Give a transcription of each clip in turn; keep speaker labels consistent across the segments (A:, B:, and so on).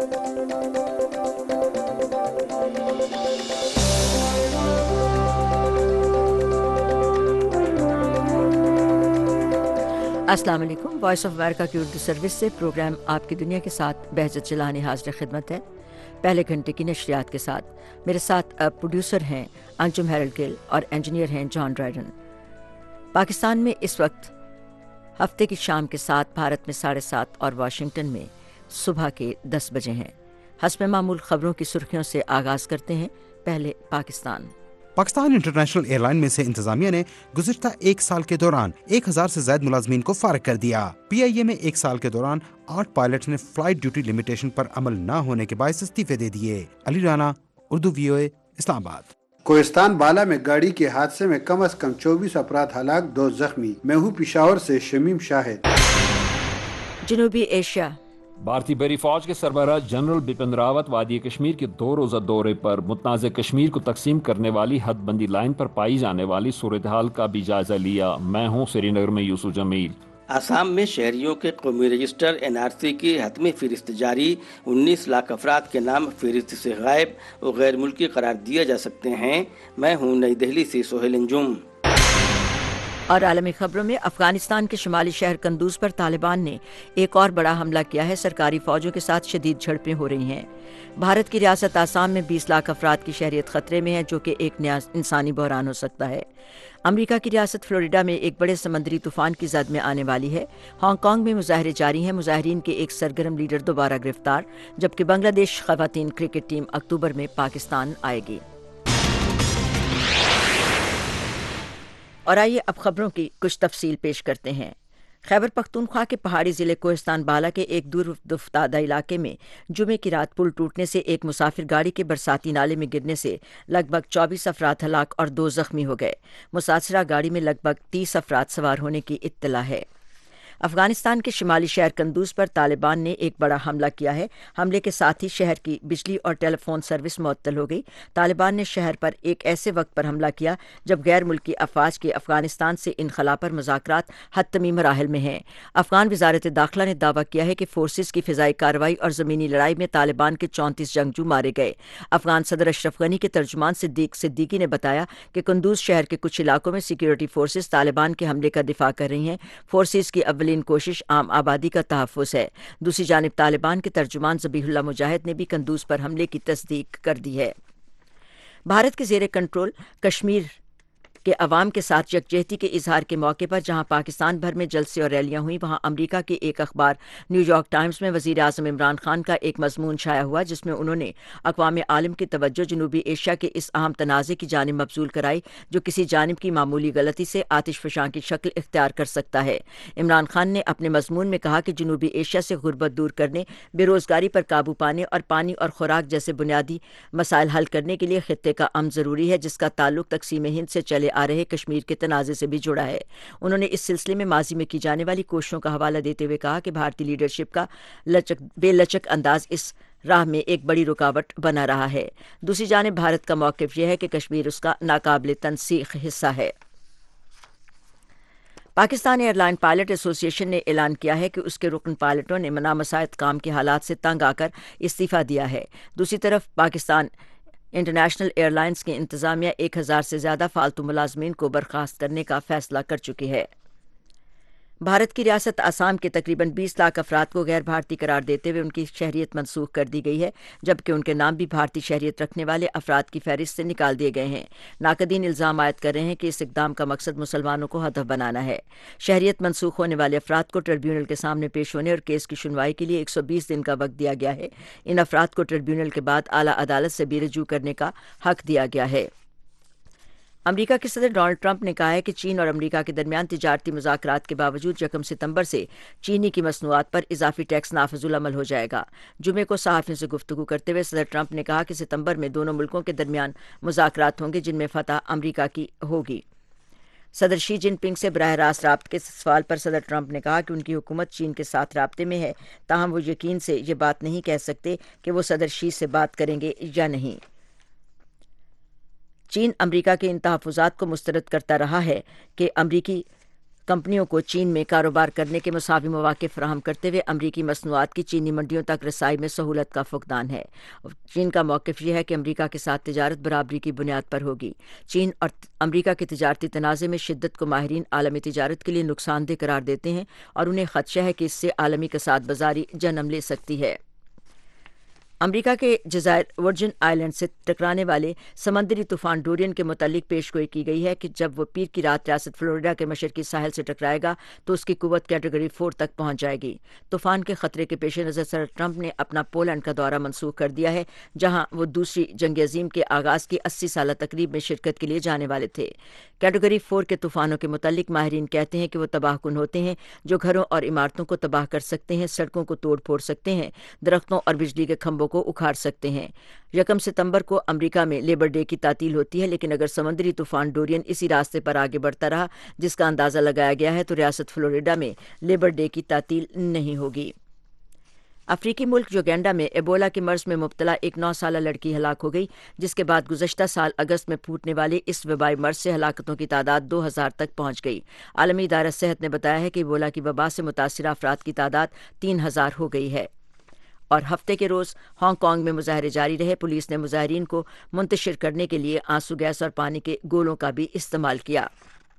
A: السلام علیکم۔ Voice of امریکہ کی اردو سروس سے پروگرام آپ کی دنیا کے ساتھ بہجت چلانی حاضر خدمت ہے۔ پہلے گھنٹے کی نشریات کے ساتھ میرے ساتھ پروڈیوسر ہیں انجم ہیرلڈ گل اور انجینئر ہیں جان ڈرائیڈن۔ پاکستان میں اس وقت ہفتے کی شام کے 7، بھارت میں 7:30 اور واشنگٹن میں صبح کے 10 بجے ہیں۔ حسب معمول خبروں کی سرخیوں سے آغاز کرتے ہیں۔ پہلے پاکستان
B: انٹرنیشنل ایئر لائن میں سے انتظامیہ نے گزشتہ 1 سال کے دوران 1000 سے زائد ملازمین کو فارغ کر دیا۔ پی آئی اے میں 1 سال کے دوران 8 پائلٹس نے فلائٹ ڈیوٹی لمیٹیشن پر عمل نہ ہونے کے باعث استعفے دے دیے۔ علی رانا، اردو VOA، اسلام آباد۔
C: کوہستان بالا میں گاڑی کے حادثے میں کم از کم 24 افراد ہلاک، 2 زخمی۔ میں ہوں پشاور سے شمیم شاہد۔
A: جنوبی ایشیا
D: بھارتی بحری فوج کے سربراہ جنرل بپن راوت وادی کشمیر کے 2 روزہ دورے پر متنازع کشمیر کو تقسیم کرنے والی حد بندی لائن پر پائی جانے والی صورتحال کا بھی جائزہ لیا۔ میں ہوں سری نگر میں یوسف جمیل۔
E: آسام میں شہریوں کے قومی رجسٹر NRC کی حتمی فہرست جاری، 19 لاکھ افراد کے نام فہرست سے غائب و غیر ملکی قرار دیے جا سکتے ہیں۔ میں ہوں نئی دہلی سے سہیل انجم۔
A: اور عالمی خبروں میں افغانستان کے شمالی شہر قندوز پر طالبان نے ایک اور بڑا حملہ کیا ہے۔ سرکاری فوجوں کے ساتھ شدید جھڑپیں ہو رہی ہیں۔ بھارت کی ریاست آسام میں 20 لاکھ افراد کی شہریت خطرے میں ہے، جو کہ ایک نیا انسانی بحران ہو سکتا ہے۔ امریکہ کی ریاست فلوریڈا میں ایک بڑے سمندری طوفان کی زد میں آنے والی ہے۔ ہانگ کانگ میں مظاہرے جاری ہیں۔ مظاہرین کے ایک سرگرم لیڈر دوبارہ گرفتار، جبکہ بنگلہ دیش خواتین کرکٹ ٹیم اکتوبر میں پاکستان آئے گی۔ اور آئیے اب خبروں کی کچھ تفصیل پیش کرتے ہیں۔ خیبر پختونخوا کے پہاڑی ضلع کوہستان بالا کے ایک دور افتادہ علاقے میں جمعے کی رات پل ٹوٹنے سے ایک مسافر گاڑی کے برساتی نالے میں گرنے سے لگ بھگ 24 افراد ہلاک اور 2 زخمی ہو گئے۔ متاثرہ گاڑی میں لگ بھگ 30 افراد سوار ہونے کی اطلاع ہے۔ افغانستان کے شمالی شہر قندوز پر طالبان نے ایک بڑا حملہ کیا ہے۔ حملے کے ساتھ ہی شہر کی بجلی اور ٹیلی فون سروس معطل ہو گئی۔ طالبان نے شہر پر ایک ایسے وقت پر حملہ کیا جب غیر ملکی افواج کے افغانستان سے انخلا پر مذاکرات حتمی مراحل میں ہیں۔ افغان وزارت داخلہ نے دعویٰ کیا ہے کہ فورسز کی فضائی کارروائی اور زمینی لڑائی میں طالبان کے 34 جنگجو مارے گئے۔ افغان صدر اشرف غنی کے ترجمان صدیق صدیقی نے بتایا کہ قندوز شہر کے کچھ علاقوں میں سیکیورٹی فورسز طالبان کے حملے کا دفاع کر رہی ہیں۔ فورسز کی اولین کوشش عام آبادی کا تحفظ ہے۔ دوسری جانب طالبان کے ترجمان ذبیح اللہ مجاہد نے بھی قندوز پر حملے کی تصدیق کر دی ہے۔ بھارت کے زیر کنٹرول کشمیر کے عوام کے ساتھ یکجہتی کے اظہار کے موقع پر جہاں پاکستان بھر میں جلسے اور ریلیاں ہوئیں، وہاں امریکہ کے ایک اخبار نیو یارک ٹائمز میں وزیر اعظم عمران خان کا ایک مضمون شائع ہوا، جس میں انہوں نے اقوام عالم کی توجہ جنوبی ایشیا کے اس اہم تنازع کی جانب مبذول کرائی جو کسی جانب کی معمولی غلطی سے آتش فشاں کی شکل اختیار کر سکتا ہے۔ عمران خان نے اپنے مضمون میں کہا کہ جنوبی ایشیا سے غربت دور کرنے، بے روزگاری پر قابو پانے اور پانی اور خوراک جیسے بنیادی مسائل حل کرنے کے لیے خطے کا امن ضروری ہے، جس کا تعلق تقسیم ہند سے چلے آ رہے کشمیر کے تنازع سے بھی جڑا ہے۔ انہوں نے اس سلسلے میں ماضی میں کی جانے والی کوششوں کا حوالہ دیتے ہوئے کہا کہ بھارتی لیڈرشپ کا بے لچک انداز اس راہ میں ایک بڑی رکاوٹ بنا رہا ہے۔ دوسری جانب بھارت کا موقف یہ ہے کہ کشمیر اس کا ناقابل تنسیق حصہ ہے۔ پاکستان ایئر لائن پائلٹ ایسوسی ایشن نے اعلان کیا ہے کہ اس کے رکن پائلٹوں نے نامساعد کام کے حالات سے تنگ آ کر استعفیٰ دیا ہے۔ دوسری طرف پاکستان انٹرنیشنل ایئر لائنز کی انتظامیہ 1000 سے زیادہ فالتو ملازمین کو برخاست کرنے کا فیصلہ کر چکی ہے۔ بھارت کی ریاست آسام کے تقریباً 20 لاکھ افراد کو غیر بھارتی قرار دیتے ہوئے ان کی شہریت منسوخ کر دی گئی ہے، جبکہ ان کے نام بھی بھارتی شہریت رکھنے والے افراد کی فہرست سے نکال دیے گئے ہیں۔ ناقدین الزام عائد کر رہے ہیں کہ اس اقدام کا مقصد مسلمانوں کو ہدف بنانا ہے۔ شہریت منسوخ ہونے والے افراد کو ٹریبیونل کے سامنے پیش ہونے اور کیس کی سنوائی کے لیے 120 دن کا وقت دیا گیا ہے۔ ان افراد کو ٹریبیونل کے بعد اعلیٰ عدالت سے بھی رجوع کرنے کا حق دیا گیا ہے۔ امریکہ کے صدر ڈونلڈ ٹرمپ نے کہا ہے کہ چین اور امریکہ کے درمیان تجارتی مذاکرات کے باوجود 1 ستمبر سے چینی کی مصنوعات پر اضافی ٹیکس نافذ العمل ہو جائے گا۔ جمعے کو صحافیوں سے گفتگو کرتے ہوئے صدر ٹرمپ نے کہا کہ ستمبر میں دونوں ملکوں کے درمیان مذاکرات ہوں گے جن میں فتح امریکہ کی ہوگی۔ صدر شی جن پنگ سے براہ راست رابطے کے سوال پر صدر ٹرمپ نے کہا کہ ان کی حکومت چین کے ساتھ رابطے میں ہے، تاہم وہ یقین سے یہ بات نہیں کہہ سکتے کہ وہ صدر شی سے بات کریں گے یا نہیں۔ چین امریکہ کے ان تحفظات کو مسترد کرتا رہا ہے کہ امریکی کمپنیوں کو چین میں کاروبار کرنے کے مساوی مواقع فراہم کرتے ہوئے امریکی مصنوعات کی چینی منڈیوں تک رسائی میں سہولت کا فقدان ہے۔ چین کا موقف یہ ہے کہ امریکہ کے ساتھ تجارت برابری کی بنیاد پر ہوگی۔ چین اور امریکہ کے تجارتی تنازع میں شدت کو ماہرین عالمی تجارت کے لیے نقصان دہ قرار دیتے ہیں اور انہیں خدشہ ہے کہ اس سے عالمی کساد بازاری جنم لے سکتی ہے۔ امریکہ کے جزائر ورجن آئلینڈ سے ٹکرانے والے سمندری طوفان ڈورین کے متعلق پیش گوئی کی گئی ہے کہ جب وہ پیر کی رات ریاست فلوریڈا کے مشرقی ساحل سے ٹکرائے گا تو اس کی قوت کیٹیگری 4 تک پہنچ جائے گی۔ طوفان کے خطرے کے پیش نظر صدر ٹرمپ نے اپنا پولینڈ کا دورہ منسوخ کر دیا ہے، جہاں وہ دوسری جنگ عظیم کے آغاز کی 80 سالہ تقریب میں شرکت کے لیے جانے والے تھے۔ کیٹیگری 4 کے طوفانوں کے متعلق ماہرین کہتے ہیں کہ وہ تباہ کن ہوتے ہیں، جو گھروں اور عمارتوں کو تباہ کر سکتے ہیں، سڑکوں کو توڑ پھوڑ سکتے ہیں، درختوں اور بجلی کے کھمبوں کو اکھاڑ سکتے ہیں۔ 1 ستمبر کو امریکہ میں لیبر ڈے کی تعطیل ہوتی ہے، لیکن اگر سمندری طوفان ڈورین اسی راستے پر آگے بڑھتا رہا جس کا اندازہ لگایا گیا ہے تو ریاست فلوریڈا میں لیبر ڈے کی تعطیل نہیں ہوگی۔ افریقی ملک یوگینڈا میں ایبولا کے مرض میں مبتلا ایک 9 سالہ لڑکی ہلاک ہو گئی، جس کے بعد گزشتہ سال اگست میں پھوٹنے والے اس وبائی مرض سے ہلاکتوں کی تعداد 2000 تک پہنچ گئی۔ عالمی ادارہ صحت نے بتایا ہے کہ ایبولا کی وبا سے متاثرہ افراد کی تعداد 3000 ہو گئی ہے۔ اور ہفتے کے روز ہانگ کانگ میں مظاہرے جاری رہے۔ پولیس نے مظاہرین کو منتشر کرنے کے لیے آنسو گیس اور پانی کے گولوں کا بھی استعمال کیا۔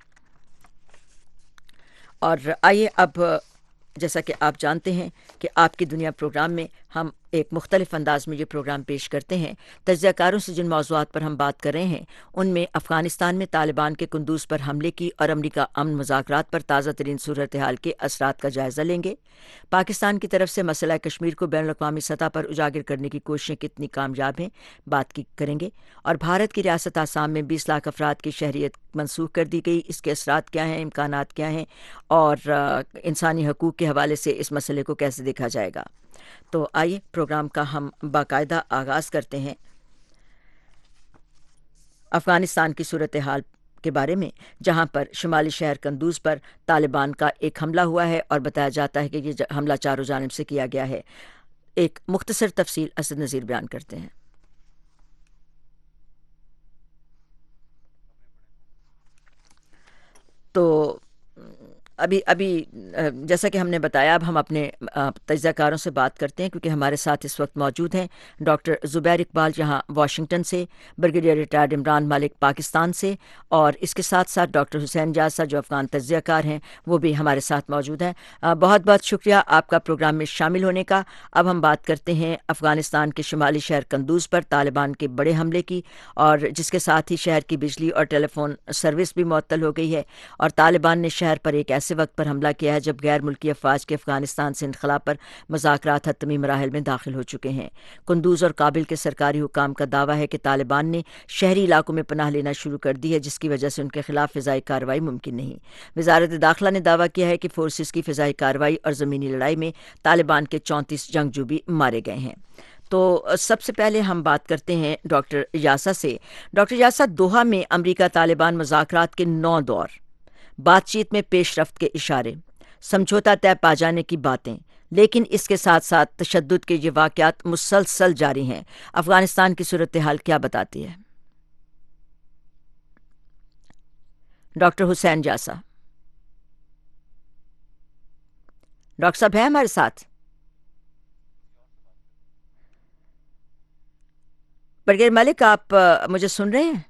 A: اور آئیے اب، جیسا کہ آپ جانتے ہیں کہ آپ کی دنیا پروگرام میں ہم ایک مختلف انداز میں یہ پروگرام پیش کرتے ہیں۔ تجزیہ کاروں سے جن موضوعات پر ہم بات کر رہے ہیں ان میں افغانستان میں طالبان کے قندوز پر حملے کی اور امریکہ امن مذاکرات پر تازہ ترین صورتحال کے اثرات کا جائزہ لیں گے، پاکستان کی طرف سے مسئلہ کشمیر کو بین الاقوامی سطح پر اجاگر کرنے کی کوششیں کتنی کامیاب ہیں بات کریں گے، اور بھارت کی ریاست آسام میں 20 لاکھ افراد کی شہریت منسوخ کر دی گئی، اس کے اثرات کیا ہیں، امکانات کیا ہیں، اور انسانی حقوق کے حوالے سے اس مسئلے کو کیسے دیکھا جائے گا۔ تو آئیے پروگرام کا ہم باقاعدہ آغاز کرتے ہیں افغانستان کی صورتحال کے بارے میں، جہاں پر شمالی شہر قندوز پر طالبان کا ایک حملہ ہوا ہے اور بتایا جاتا ہے کہ یہ حملہ چاروں جانب سے کیا گیا ہے۔ ایک مختصر تفصیل اسد نذیر بیان کرتے ہیں۔ تو ابھی جیسا کہ ہم نے بتایا، اب ہم اپنے تجزیہ کاروں سے بات کرتے ہیں، کیونکہ ہمارے ساتھ اس وقت موجود ہیں ڈاکٹر زبیر اقبال جہاں واشنگٹن سے، بریگیڈیئر ریٹائرڈ عمران مالک پاکستان سے، اور اس کے ساتھ ساتھ ڈاکٹر حسین جاسا جو افغان تجزیہ کار ہیں وہ بھی ہمارے ساتھ موجود ہیں۔ بہت بہت شکریہ آپ کا پروگرام میں شامل ہونے کا۔ اب ہم بات کرتے ہیں افغانستان کے شمالی شہر قندوز پر طالبان کے بڑے حملے کی، اور جس کے ساتھ ہی شہر کی بجلی اور ٹیلی فون سروس بھی معطل ہو گئی ہے، اور طالبان نے شہر پر ایک ایسے وقت پر حملہ کیا ہے جب غیر ملکی افواج کے افغانستان سے انخلا پر مذاکرات حتمی مراحل میں داخل ہو چکے ہیں۔ قندوز اور کابل کے سرکاری حکام کا دعویٰ ہے کہ طالبان نے شہری علاقوں میں پناہ لینا شروع کر دی ہے، جس کی وجہ سے ان کے خلاف فضائی کارروائی ممکن نہیں۔ وزارت داخلہ نے دعویٰ کیا ہے کہ فورسز کی فضائی کارروائی اور زمینی لڑائی میں طالبان کے 34 جنگجو بھی مارے گئے ہیں۔ تو سب سے پہلے ہم بات کرتے ہیں ڈاکٹر یاسا سے۔ ڈاکٹر یاسا، دوحہ میں امریکہ طالبان مذاکرات کے 9 دور، بات چیت میں پیش رفت کے اشارے، سمجھوتہ طے پا جانے کی باتیں، لیکن اس کے ساتھ ساتھ تشدد کے یہ واقعات مسلسل جاری ہیں۔ افغانستان کی صورتحال کیا بتاتی ہے؟ ڈاکٹر حسین جاسا، ڈاکٹر صاحب ہیں ہمارے ساتھ؟ برگیڈیئر ملک، آپ مجھے سن رہے ہیں؟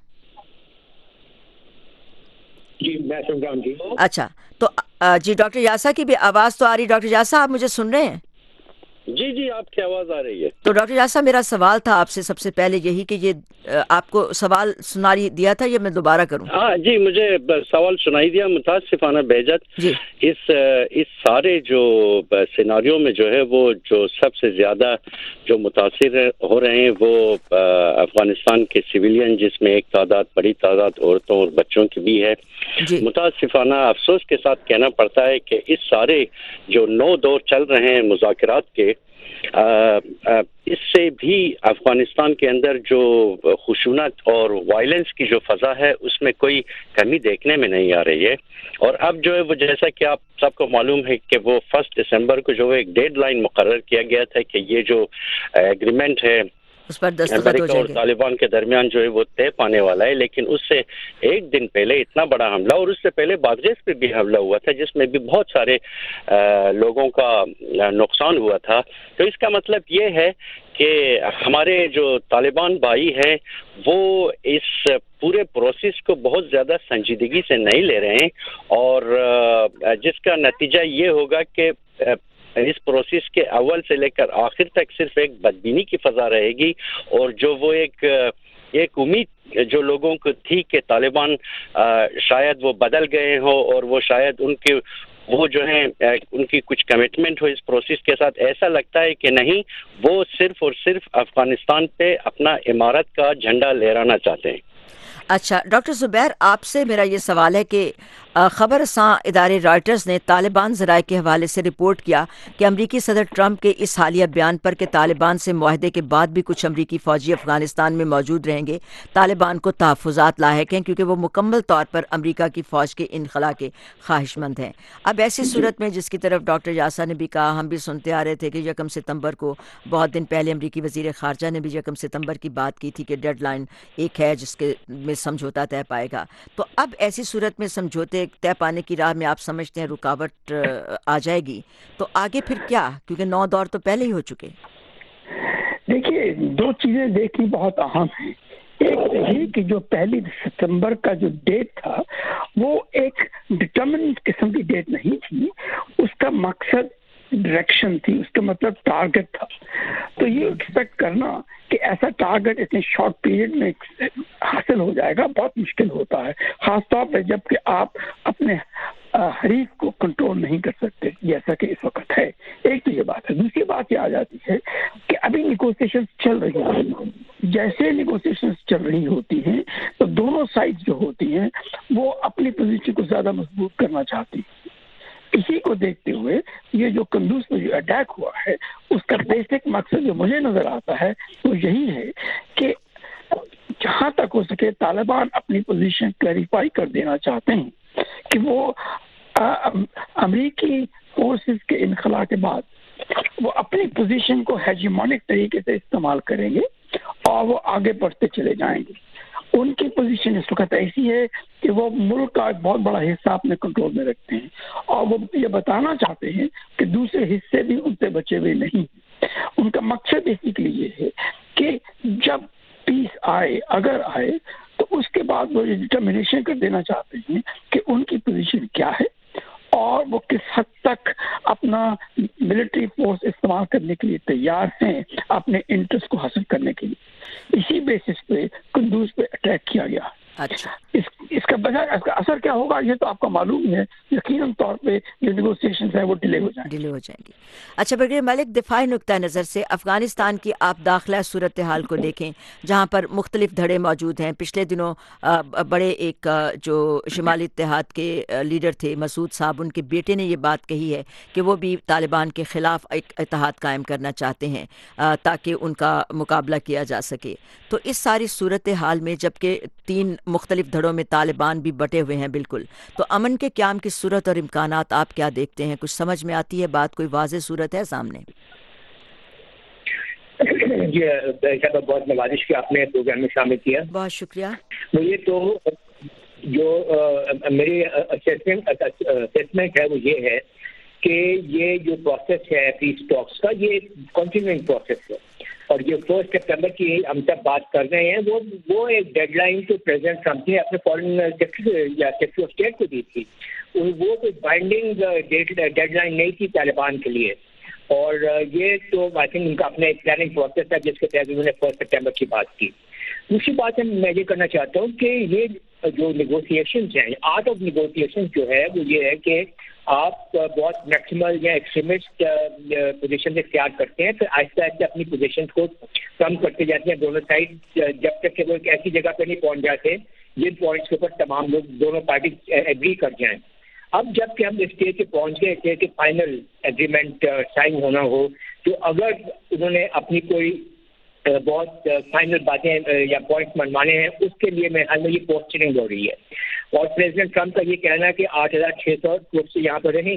F: جی میں سن رہا ہوں جی۔
A: اچھا، تو جی ڈاکٹر یاسا کی بھی آواز تو آ رہی۔ ڈاکٹر یاسا، آپ مجھے سن رہے ہیں؟
F: جی جی آپ کی آواز آ رہی ہے۔
A: تو ڈاکٹر یاسا، میرا سوال تھا آپ سے سب سے پہلے یہی کہ یہ آپ کو سوال سنائی دیا تھا یا میں دوبارہ کروں؟
F: ہاں جی، مجھے سوال سنائی دیا۔ متاسفانہ بہجت
A: جی،
F: اس سارے جو سیناریوں میں جو ہے وہ جو سب سے زیادہ جو متاثر ہو رہے ہیں وہ افغانستان کے سویلین، جس میں ایک بڑی تعداد عورتوں اور بچوں کی بھی ہے۔
A: جی،
F: متاسفانہ افسوس کے ساتھ کہنا پڑتا ہے کہ اس سارے جو 9 دور چل رہے ہیں مذاکرات کے، اس سے بھی افغانستان کے اندر جو خشونت اور وائلنس کی جو فضا ہے اس میں کوئی کمی دیکھنے میں نہیں آ رہی ہے۔ اور اب جو ہے وہ جیسا کہ آپ سب کو معلوم ہے کہ وہ 1 دسمبر کو جو ایک ڈیڈ لائن مقرر کیا گیا تھا کہ یہ جو ایگریمنٹ ہے
A: اس پر دستخط ہو
F: امریکہ
A: جائیں
F: اور
A: گے.
F: طالبان کے درمیان جو ہے وہ طے پانے والا ہے. لیکن اس سے ایک دن پہلے اتنا بڑا حملہ، اور اس سے پہلے بادغیس پہ بھی حملہ ہوا تھا جس میں بھی بہت سارے لوگوں کا نقصان ہوا تھا. تو اس کا مطلب یہ ہے کہ ہمارے جو طالبان بھائی ہیں وہ اس پورے پروسیس کو بہت زیادہ سنجیدگی سے نہیں لے رہے ہیں، اور جس کا نتیجہ یہ ہوگا کہ اس پروسیس کے اول سے لے کر آخر تک صرف ایک بدبینی کی فضا رہے گی، اور جو وہ ایک امید جو لوگوں کو تھی کہ طالبان شاید وہ بدل گئے ہوں اور وہ شاید وہ جو ہیں ان کی کچھ کمٹمنٹ ہو اس پروسیس کے ساتھ، ایسا لگتا ہے کہ نہیں، وہ صرف اور صرف افغانستان پہ اپنا امارت کا جھنڈا لہرانا چاہتے ہیں.
A: اچھا ڈاکٹر زبیر، آپ سے میرا یہ سوال ہے کہ خبر رساں ادارے رائٹرز نے طالبان ذرائع کے حوالے سے رپورٹ کیا کہ امریکی صدر ٹرمپ کے اس حالیہ بیان پر کہ طالبان سے معاہدے کے بعد بھی کچھ امریکی فوجی افغانستان میں موجود رہیں گے، طالبان کو تحفظات لاحق ہیں کیونکہ وہ مکمل طور پر امریکہ کی فوج کے انخلا کے خواہش مند ہیں. اب ایسی صورت میں، جس کی طرف ڈاکٹر یاسا نے بھی کہا، ہم بھی سنتے آ رہے تھے کہ 1 ستمبر کو، بہت دن پہلے امریکی وزیر خارجہ نے بھی 1 ستمبر کی بات کی تھی کہ ڈیڈ لائن ایک ہے جس کے میں سمجھوتا طے پائے گا. تو اب ایسی صورت میں سمجھوتے طے پانے کی راہ میں آپ سمجھتے ہیں رکاوٹ آ جائے گی، تو آگے پھر کیا؟ کیونکہ 9 دور تو پہلے ہی ہو چکے.
G: دیکھیے، 2 چیزیں دیکھنی بہت اہم ہیں. ایک یہ کہ جو 1 ستمبر کا جو ڈیٹ تھا وہ ایک ڈٹرمنٹ قسم کی ڈیٹ نہیں تھی، اس کا مقصد ڈائریکشن تھی، اس کا مطلب ٹارگٹ تھا. تو یہ ایکسپیکٹ کرنا کہ ایسا ٹارگٹ اتنے شارٹ پیریڈ میں حاصل ہو جائے گا بہت مشکل ہوتا ہے، خاص طور پہ جب کہ آپ اپنے حریف کو کنٹرول نہیں کر سکتے جیسا کہ اس وقت ہے. ایک تو یہ بات ہے. دوسری بات یہ آ جاتی ہے کہ ابھی نیگوسیشن چل رہی ہیں. جیسے نیگوسیشن چل رہی ہوتی ہیں تو دونوں سائڈ جو ہوتی ہیں وہ اپنی پوزیشن کو زیادہ مضبوط کرنا چاہتی ہیں. اسی کو دیکھتے ہوئے یہ جو قندوز میں جو اٹیک ہوا ہے اس کا بیسک مقصد جو مجھے نظر آتا ہے وہ یہی ہے کہ جہاں تک ہو سکے طالبان اپنی پوزیشن کلیریفائی کر دینا چاہتے ہیں کہ وہ امریکی فورسز کے انخلا کے بعد وہ اپنی پوزیشن کو ہیجیمونک طریقے سے استعمال کریں گے اور وہ آگے بڑھتے چلے جائیں گے. ان کی پوزیشن اس وقت ایسی ہے کہ وہ ملک کا ایک بہت بڑا حصہ اپنے کنٹرول میں رکھتے ہیں اور وہ یہ بتانا چاہتے ہیں کہ دوسرے حصے بھی ان سے بچے ہوئے نہیں. ان کا مقصد بیسیکلی یہ ہے کہ جب پیس آئے، اگر آئے، تو اس کے بعد وہ یہ ڈٹرمنیشن کر دینا چاہتے ہیں کہ ان کی پوزیشن کیا ہے اور وہ کس حد تک اپنا ملٹری فورس استعمال کرنے کے لیے تیار ہیں اپنے انٹرسٹ کو حاصل کرنے کے لیے. اسی بیسس پہ قندوز پہ اٹیک کیا گیا.
A: اچھا،
G: اس کا اثر کیا ہوگا یہ تو آپ کو معلوم ہے. یقیناً طور پہ جو نیگوسیشنز ہیں وہ ڈیلے ہو جائیں گی.
A: اچھا برگیڈیئر ملک، دفاعی نقطہ نظر سے افغانستان کی آپ داخلہ صورتحال کو دیکھیں جہاں پر مختلف دھڑے موجود ہیں. پچھلے دنوں بڑے ایک جو شمالی اتحاد کے لیڈر تھے مسعود صاحب، ان کے بیٹے نے یہ بات کہی ہے کہ وہ بھی طالبان کے خلاف ایک اتحاد قائم کرنا چاہتے ہیں تاکہ ان کا مقابلہ کیا جا سکے. تو اس ساری صورتحال میں جبکہ 3 مختلف دھڑوں میں طالبان بھی بٹے ہوئے ہیں بالکل، تو امن کے قیام کی صورت اور امکانات آپ کیا دیکھتے ہیں؟ کچھ سمجھ میں آتی ہے بات؟ کوئی واضح صورت ہے سامنے؟
H: جی بہت نوازش کہ آپ نے پروگرام میں شامل کیا،
A: بہت شکریہ.
H: مجھے تو جو میری اسیسمنٹ ہے وہ یہ ہے کہ یہ جو پروسیس ہے پیس ٹاکس کا یہ کنٹینیوئنگ پروسیس ہے، اور جو 1 سپٹمبر کی ہم سب بات کر رہے ہیں وہ ایک ڈیڈ لائن تو پریزیڈنٹ ٹرمپ نے اپنے فارن سیکرٹری آف اسٹیٹ کو دی تھی. وہ کوئی بائنڈنگ ڈیڈ لائن نہیں تھی طالبان کے لیے، اور یہ تو آئی تھنک ان کا اپنا ایک پلاننگ پروسیس ہے جس کے تحت انہوں نے 1 سپٹمبر کی بات کی. دوسری بات میں یہ کرنا چاہتا ہوں کہ یہ جو نیگوسیشنز ہیں، آرٹ آف نیگوسیشن جو ہے وہ یہ ہے کہ آپ بہت میکسیمل یا ایکسٹریمسٹ پوزیشن اختیار کرتے ہیں، پھر آہستہ آہستہ اپنی پوزیشن کو کم کرتے جاتے ہیں دونوں سائڈ، جب تک کہ وہ ایک ایسی جگہ پہ نہیں پہنچ جاتے جن پوائنٹس کے اوپر تمام لوگ دونوں پارٹی ایگری کر جائیں. اب جب کہ ہم اس اسٹیج پہ پہنچ گئے تھے کہ فائنل ایگریمنٹ سائن ہونا ہو، تو اگر انہوں نے اپنی کوئی بہت فائنل باتیں یا پوائنٹس منوانے ہیں، اس کے لیے میرے خیال میں یہ پوسچرنگ ہو رہی ہے. اور پریزیڈنٹ ٹرمپ کا یہ کہنا ہے کہ 8,600 ٹروپس یہاں پر رہیں گے،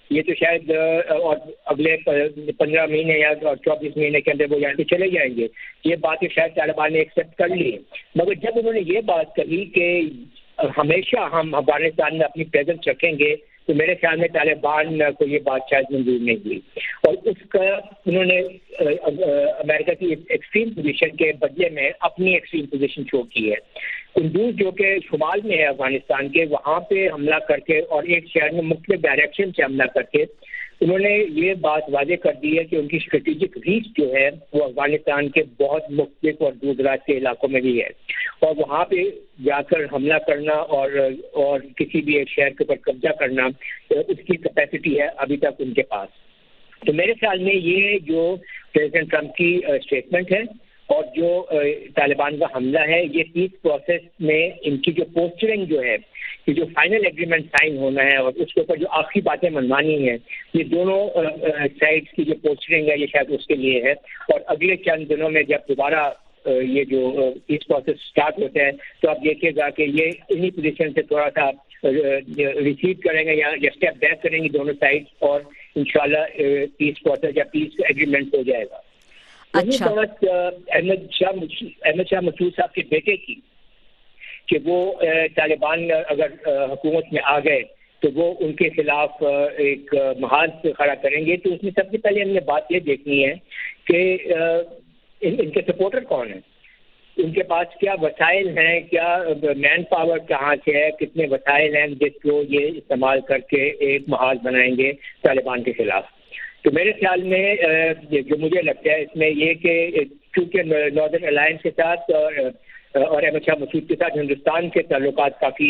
H: یہ تو شاید اور اگلے 15 مہینے یا 24 مہینے کے اندر وہ یہاں سے چلے جائیں گے. یہ بات شاید طالبان نے ایکسیپٹ کر لی. مگر جب انہوں نے یہ بات کہی کہ ہمیشہ ہم افغانستان میں اپنی پریزنس رکھیں گے, تو میرے خیال میں طالبان کو یہ بات شاید منظور نہیں ہوئی, اور اس کا انہوں نے امریکہ کی ایکسٹریم پوزیشن کے بدلے میں اپنی ایکسٹریم پوزیشن شو کی ہے. قندوز جو کہ شمال میں ہے افغانستان کے, وہاں پہ حملہ کر کے اور ایک شہر میں مختلف ڈائریکشن سے حملہ کر کے انہوں نے یہ بات واضح کر دی ہے کہ ان کی اسٹریٹجک ریچ جو ہے وہ افغانستان کے بہت مختلف اور دور دراز کے علاقوں میں بھی ہے, اور وہاں پہ جا کر حملہ کرنا اور کسی بھی ایک شہر کے اوپر قبضہ کرنا, اس کی کیپیسٹی ہے ابھی تک ان کے پاس. تو میرے خیال میں یہ جو پریزیڈنٹ ٹرمپ کی اسٹیٹمنٹ ہے اور جو طالبان کا حملہ ہے, یہ پیس پروسیس میں ان کی جو پوسچرنگ جو ہے, کہ جو فائنل ایگریمنٹ سائن ہونا ہے اور اس کے اوپر جو آخری باتیں منوانی ہیں, یہ دونوں سائڈس کی جو پوسچرنگ ہے یہ شاید اس کے لیے ہے. اور اگلے چند دنوں میں جب دوبارہ یہ جو پیس پروسیس اسٹارٹ ہوتا ہے, تو آپ دیکھیے گا کہ یہ انہی پوزیشن سے تھوڑا سا ریسیو کریں گے یا اسٹیپ بیک کریں گے دونوں سائڈ, اور انشاءاللہ پیس پروسیس یا پیس ایگریمنٹ ہو جائے گا.
A: اچھا.
H: بات احمد شاہ مسعود صاحب کے بیٹے کی, کہ وہ طالبان اگر حکومت میں آ گئے تو وہ ان کے خلاف ایک محاذ کھڑا کریں گے, تو اس میں سب سے پہلے ہم نے بات یہ دیکھنی ہے کہ ان کے سپورٹر کون ہیں, ان کے پاس کیا وسائل ہیں, کیا مین پاور کہاں سے ہے, کتنے وسائل ہیں جس کو یہ استعمال کر کے ایک محاذ بنائیں گے طالبان کے خلاف. تو میرے خیال میں جو مجھے لگتا ہے اس میں یہ کہ چونکہ ناردرن الائنس کے ساتھ اور احمد شاہ مسعود کے ساتھ ہندوستان کے تعلقات کافی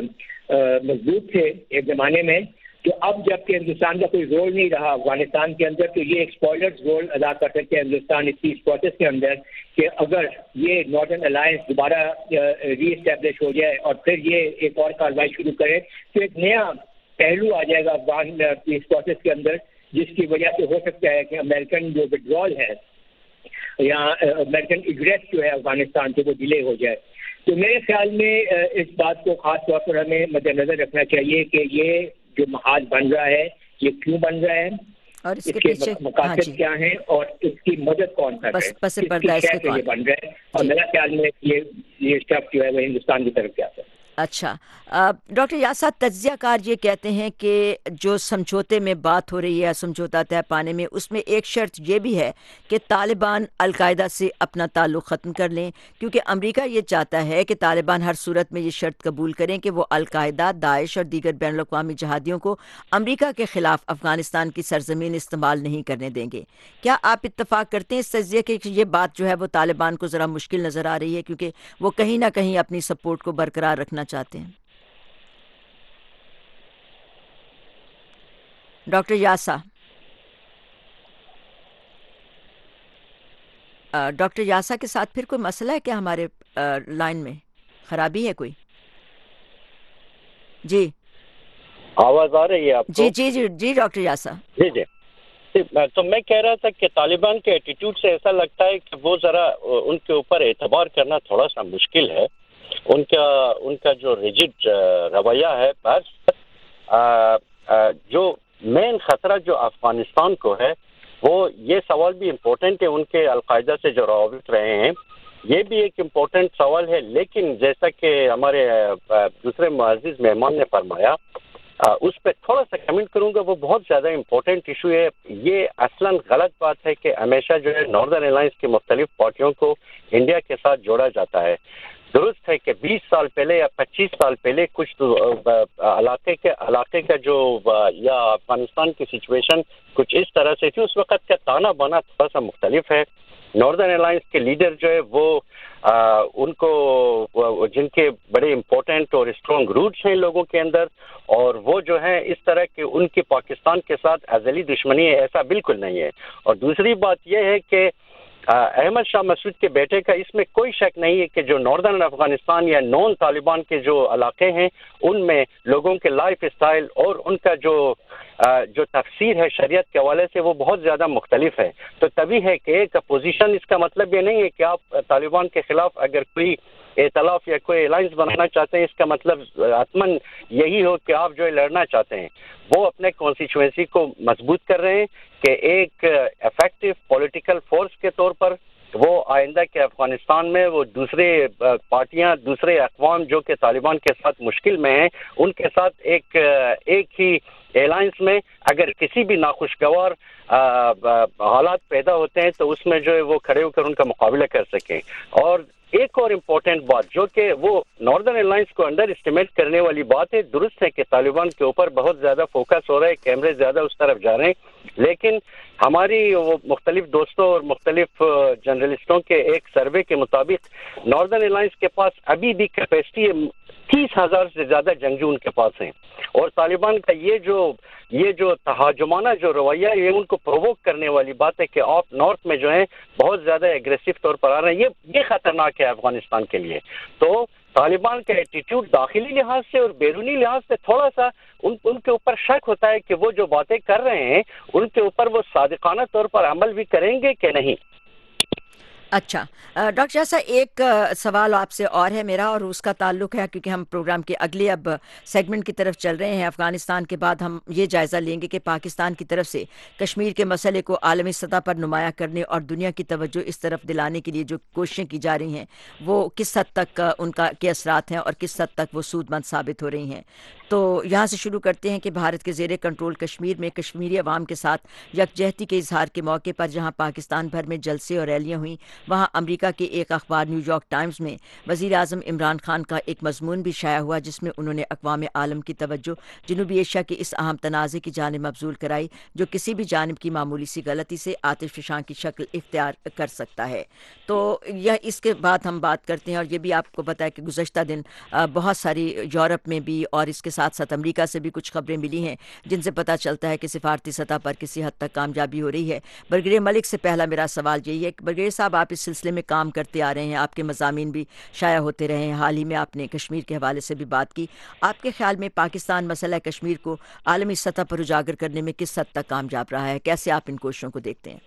H: مضبوط تھے ایک زمانے میں, تو اب جب کہ ہندوستان کا کوئی رول نہیں رہا افغانستان کے اندر, تو یہ ایک اسپوائلرز رول ادا کر سکتے ہیں ہندوستان اس پیس پروسیس کے اندر, کہ اگر یہ ناردرن الائنس دوبارہ ری اسٹیبلش ہو جائے اور پھر یہ ایک اور کارروائی شروع کرے, تو ایک نیا پہلو آ جائے گا افغان پیس پروسیس کے اندر, جس کی وجہ سے ہو سکتا ہے کہ امریکن جو وڈرال ہے یا امریکن اگریس جو ہے افغانستان سے وہ ڈیلے ہو جائے. تو میرے خیال میں اس بات کو خاص طور پر ہمیں مد نظر رکھنا چاہیے کہ یہ جو محاذ بن رہا ہے یہ کیوں بن رہا ہے,
A: اور اس
H: کے مقاصد کیا ہیں, اور اس کی مدد کون کر رہا ہے,
A: پس پردہ اس کے
H: یہ بن رہا ہے. اور میرا خیال میں یہ اسٹیپ جو ہے وہ ہندوستان کی طرف سے آتا ہے.
A: اچھا. ڈاکٹر یاسر, تجزیہ کار یہ کہتے ہیں کہ جو سمجھوتے میں بات ہو رہی ہے, سمجھوتا طے پانے میں, اس میں ایک شرط یہ بھی ہے کہ طالبان القاعدہ سے اپنا تعلق ختم کر لیں, کیونکہ امریکہ یہ چاہتا ہے کہ طالبان ہر صورت میں یہ شرط قبول کریں کہ وہ القاعدہ, داعش اور دیگر بین الاقوامی جہادیوں کو امریکہ کے خلاف افغانستان کی سرزمین استعمال نہیں کرنے دیں گے. کیا آپ اتفاق کرتے ہیں اس تجزیے کہ یہ بات جو ہے وہ طالبان کو ذرا مشکل نظر آ رہی ہے, کیونکہ وہ کہیں نہ کہیں اپنی سپورٹ کو برقرار رکھنا چاہتے ہیں؟ ڈاکٹر یاسا, ڈاکٹر یاسا کے ساتھ پھر کوئی مسئلہ ہے کیا؟ ہمارے لائن میں خرابی ہے کوئی؟ جی
F: آواز آ رہی ہے آپ کو؟
A: جی جی جی جی ڈاکٹر یاسا.
F: جی جی. تو میں کہہ رہا تھا کہ طالبان کے ایٹیٹیوڈ سے ایسا لگتا ہے کہ وہ ذرا ان کے اوپر اعتبار کرنا تھوڑا سا مشکل ہے. ان کا جو ریجڈ رویہ ہے, جو مین خطرہ جو افغانستان کو ہے, وہ یہ سوال بھی امپورٹنٹ ہے ان کے القاعدہ سے جو روابط رہے ہیں, یہ بھی ایک امپورٹنٹ سوال ہے. لیکن جیسا کہ ہمارے دوسرے معزز مہمان نے فرمایا, اس پہ تھوڑا سا کمنٹ کروں گا, وہ بہت زیادہ امپورٹنٹ ایشو ہے. یہ اصلاً غلط بات ہے کہ ہمیشہ جو ہے ناردرن الائنس کی مختلف پارٹیوں کو انڈیا کے ساتھ جوڑا جاتا ہے. درست ہے کہ 20 سال پہلے یا 25 سال پہلے کچھ علاقے کا جو یا افغانستان کی سچویشن کچھ اس طرح سے تھی, اس وقت کا تانا بانا تھوڑا سا مختلف ہے. ناردرن الائنس کے لیڈر جو ہے وہ ان کو جن کے بڑے امپورٹنٹ اور اسٹرانگ روٹس ہیں لوگوں کے اندر, اور وہ جو ہیں اس طرح کہ ان کی پاکستان کے ساتھ ازلی دشمنی ہے, ایسا بالکل نہیں ہے. اور دوسری بات یہ ہے کہ احمد شاہ مسعود کے بیٹے کا اس میں کوئی شک نہیں ہے کہ جو ناردرن افغانستان یا نون طالبان کے جو علاقے ہیں, ان میں لوگوں کے لائف اسٹائل اور ان کا جو تفسیر ہے شریعت کے حوالے سے وہ بہت زیادہ مختلف ہے. تو تبھی ہے کہ ایک اپوزیشن, اس کا مطلب یہ نہیں ہے کہ آپ طالبان کے خلاف اگر کوئی ائتلاف یا کوئی الائنس بنانا چاہتے ہیں، اس کا مطلب حتماً یہی ہو کہ آپ جو لڑنا چاہتے ہیں وہ اپنے کانسٹیچوئنسی کو مضبوط کر رہے ہیں کہ ایک افیکٹو پولیٹیکل فورس کے طور پر وہ آئندہ کے افغانستان میں وہ دوسرے پارٹیاں، دوسرے اقوام جو کہ طالبان کے ساتھ مشکل میں ہیں، ان کے ساتھ ایک ہی الائنس میں اگر کسی بھی ناخوشگوار حالات پیدا ہوتے ہیں تو اس میں جو ہے وہ کھڑے ہو کر ان کا مقابلہ کر سکیں. اور ایک اور امپورٹنٹ بات جو کہ وہ ناردرن الائنس کو انڈر اسٹیمیٹ کرنے والی بات ہے، درست ہے کہ طالبان کے اوپر بہت زیادہ فوکس ہو رہا ہے، کیمرے زیادہ اس طرف جا رہے ہیں، لیکن ہماری وہ مختلف دوستوں اور مختلف جرنلسٹوں کے ایک سروے کے مطابق ناردرن الائنس کے پاس ابھی بھی کیپیسٹی 30,000 سے زیادہ جنگجو ان کے پاس ہیں، اور طالبان کا یہ جو تہاجمانہ جو رویہ ہے، یہ ان کو پرووک کرنے والی بات ہے کہ آپ نارتھ میں جو ہیں بہت زیادہ ایگریسو طور پر آ رہے ہیں، یہ خطرناک ہے افغانستان کے لیے. تو طالبان کا ایٹیٹیوڈ داخلی لحاظ سے اور بیرونی لحاظ سے تھوڑا سا ان کے اوپر شک ہوتا ہے کہ وہ جو باتیں کر رہے ہیں ان کے اوپر وہ صادقانہ طور پر عمل بھی کریں گے کہ نہیں.
A: اچھا ڈاکٹر شاہ صاحب، ایک سوال آپ سے اور ہے میرا، اور اس کا تعلق ہے کیونکہ ہم پروگرام کے اگلے اب سیگمنٹ کی طرف چل رہے ہیں. افغانستان کے بعد ہم یہ جائزہ لیں گے کہ پاکستان کی طرف سے کشمیر کے مسئلے کو عالمی سطح پر نمایاں کرنے اور دنیا کی توجہ اس طرف دلانے کے لیے جو کوششیں کی جا رہی ہیں وہ کس حد تک ان کے اثرات ہیں اور کس حد تک وہ سود مند ثابت ہو رہی ہیں. تو یہاں سے شروع کرتے ہیں کہ بھارت کے زیر کنٹرول کشمیر میں کشمیری عوام کے ساتھ یکجہتی کے اظہار کے موقع پر جہاں پاکستان بھر میں جلسے اور ریلیاں ہوئیں، وہاں امریکہ کے ایک اخبار نیو یارک ٹائمز میں وزیر اعظم عمران خان کا ایک مضمون بھی شائع ہوا جس میں انہوں نے اقوام عالم کی توجہ جنوبی ایشیا کے اس اہم تنازع کی جانب مبذول کرائی جو کسی بھی جانب کی معمولی سی غلطی سے آتش فشاں کی شکل اختیار کر سکتا ہے. تو یہ اس کے بعد ہم بات کرتے ہیں، اور یہ بھی آپ کو پتہ ہے کہ گزشتہ دن بہت ساری یورپ میں بھی اور اس کے ساتھ ساتھ امریکہ سے بھی کچھ خبریں ملی ہیں جن سے پتہ چلتا ہے کہ سفارتی سطح پر کسی حد تک کامیابی ہو رہی ہے. برگریڈیئر ملک سے پہلا میرا سوال یہی ہے کہ برگریڈیئر صاحب، آپ اس سلسلے میں کام کرتے آ رہے ہیں، آپ کے مضامین بھی شائع ہوتے رہے ہیں، حال ہی میں آپ نے کشمیر کے حوالے سے بھی بات کی. آپ کے خیال میں پاکستان مسئلہ کشمیر کو عالمی سطح پر اجاگر کرنے میں کس حد تک کامیاب رہا ہے؟ کیسے آپ ان کوششوں کو دیکھتے ہیں؟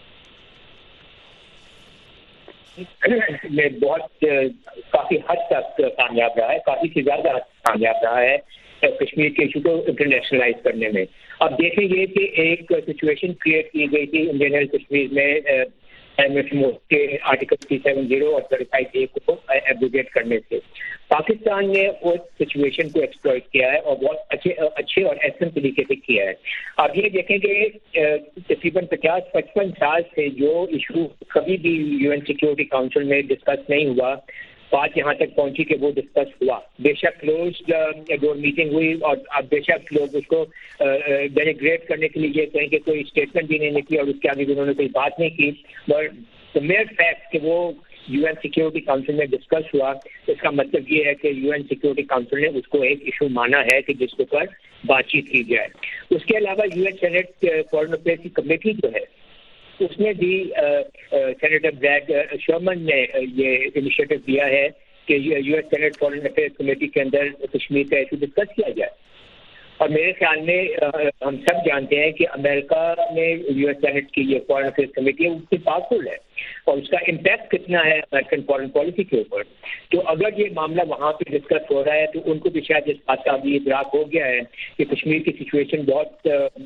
H: میں بہت کافی حد تک کامیاب رہا ہے، کافی سے زیادہ کامیاب رہا ہے کشمیر کے ایشو کو انٹرنیشنلائز کرنے میں. اب دیکھیں یہ کہ ایک سچویشن کریٹ کی گئی تھی انڈین ہیلتھ کشمیر میں کے آرٹیکل 370 اور 35A کو ایبروگیٹ کرنے سے. پاکستان نے اس سچویشن کو ایکسپلوئٹ کیا ہے اور بہت اچھے اور احسن طریقے سے کیا ہے. آپ یہ دیکھیں کہ تقریباً 50-55 سال سے جو ایشو کبھی بھی UN سیکیورٹی کاؤنسل میں ڈسکس نہیں ہوا، بات یہاں تک پہنچی کہ وہ ڈسکس ہوا. بے شک کلوزڈ ڈور میٹنگ ہوئی اور اب بے شک لوگ اس کو ڈیلیگریٹ کرنے کے لیے یہ کہیں کہ کوئی اسٹیٹمنٹ بھی نہیں نکلی اور اس کے آگے انہوں نے کوئی بات نہیں کی. بٹ میئر فیکٹ کہ وہ UN سیکیورٹی کاؤنسل میں ڈسکس ہوا، اس کا مطلب یہ ہے کہ UN سیکیورٹی کاؤنسل نے اس کو ایک ایشو مانا ہے کہ جس کے اوپر بات چیت کی جائے. اس کے علاوہ US سینٹ فارن افیئرز کی کمیٹی جو ہے اس نے بھی سینیٹر بریڈ شرمن نے یہ انیشیٹو دیا ہے کہ US senate foreign affairs committee کے اندر کشمیر کا ایشو ڈسکس کیا جائے. اور میرے خیال میں ہم سب جانتے ہیں کہ امریکہ میں US سینٹ کی یہ فارن افیئرز کمیٹی ہے، اس کی پاورفل ہے اور اس کا امپیکٹ کتنا ہے امریکن فارن پالیسی کے اوپر. تو اگر یہ معاملہ وہاں پہ ڈسکس ہو رہا ہے تو ان کو بھی شاید اس بات کا بھی ادراک ہو گیا ہے کہ کشمیر کی سچویشن بہت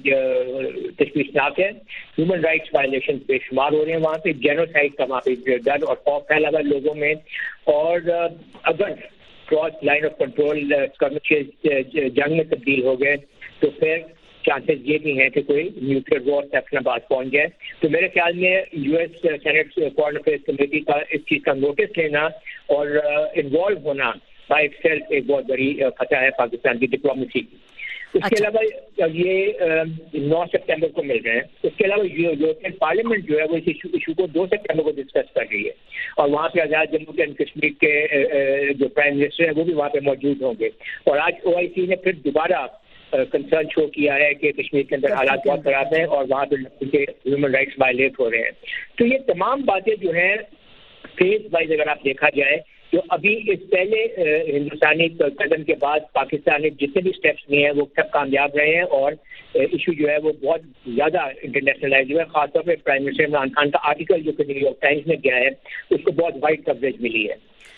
H: تشویشناک ہے. ہیومن رائٹس وائلیشن بے شمار ہو رہے ہیں وہاں پہ، جینوسائڈ کا وہاں پہ ڈر اور خوف پھیلا ہوا لوگوں میں. اور اگر کراس لائن آف کنٹرول جنگ میں تبدیل ہو گئے تو پھر چانسز یہ بھی ہیں کہ کوئی نیوکلیئر وار تک نہ بات پہنچ جائے. تو میرے خیال میں US senate foreign affairs committee کا اس چیز کا نوٹس لینا اور انوالو ہونا بائی اٹ سیلف ایک بہت بڑی خطرہ ہے پاکستان کی ڈپلومیسی کی. اس کے علاوہ یہ 9 سپتمبر کو مل رہے ہیں. اس کے علاوہ یورپین پارلیمنٹ جو ہے وہ اس ایشو کو 2 سپتمبر کو ڈسکس کر رہی ہے اور وہاں پہ آزاد جموں اینڈ کشمیر کے جو پرائم منسٹر ہیں وہ بھی وہاں پہ موجود ہوں گے. اور آج OIC نے پھر دوبارہ کنسرن شو کیا ہے کہ کشمیر کے اندر حالات بہت خراب ہیں اور وہاں پہ لوگوں کے ہیومن رائٹس وائلیٹ ہو رہے ہیں. تو یہ تمام باتیں جو ہیں فیز وائز اگر آپ دیکھا جائے تو ابھی اس پہلے ہندوستانی قدم کے بعد پاکستان نے جتنے بھی اسٹیپس لیے ہیں وہ سب کامیاب رہے ہیں اور ایشو جو ہے وہ بہت زیادہ انٹرنیشنلائز ہوا ہے. خاص طور پہ پرائم منسٹر عمران خان کا آرٹیکل جو کہ نیو یارک ٹائمز میں گیا ہے اس کو بہت وائڈ کوریج ملی ہے.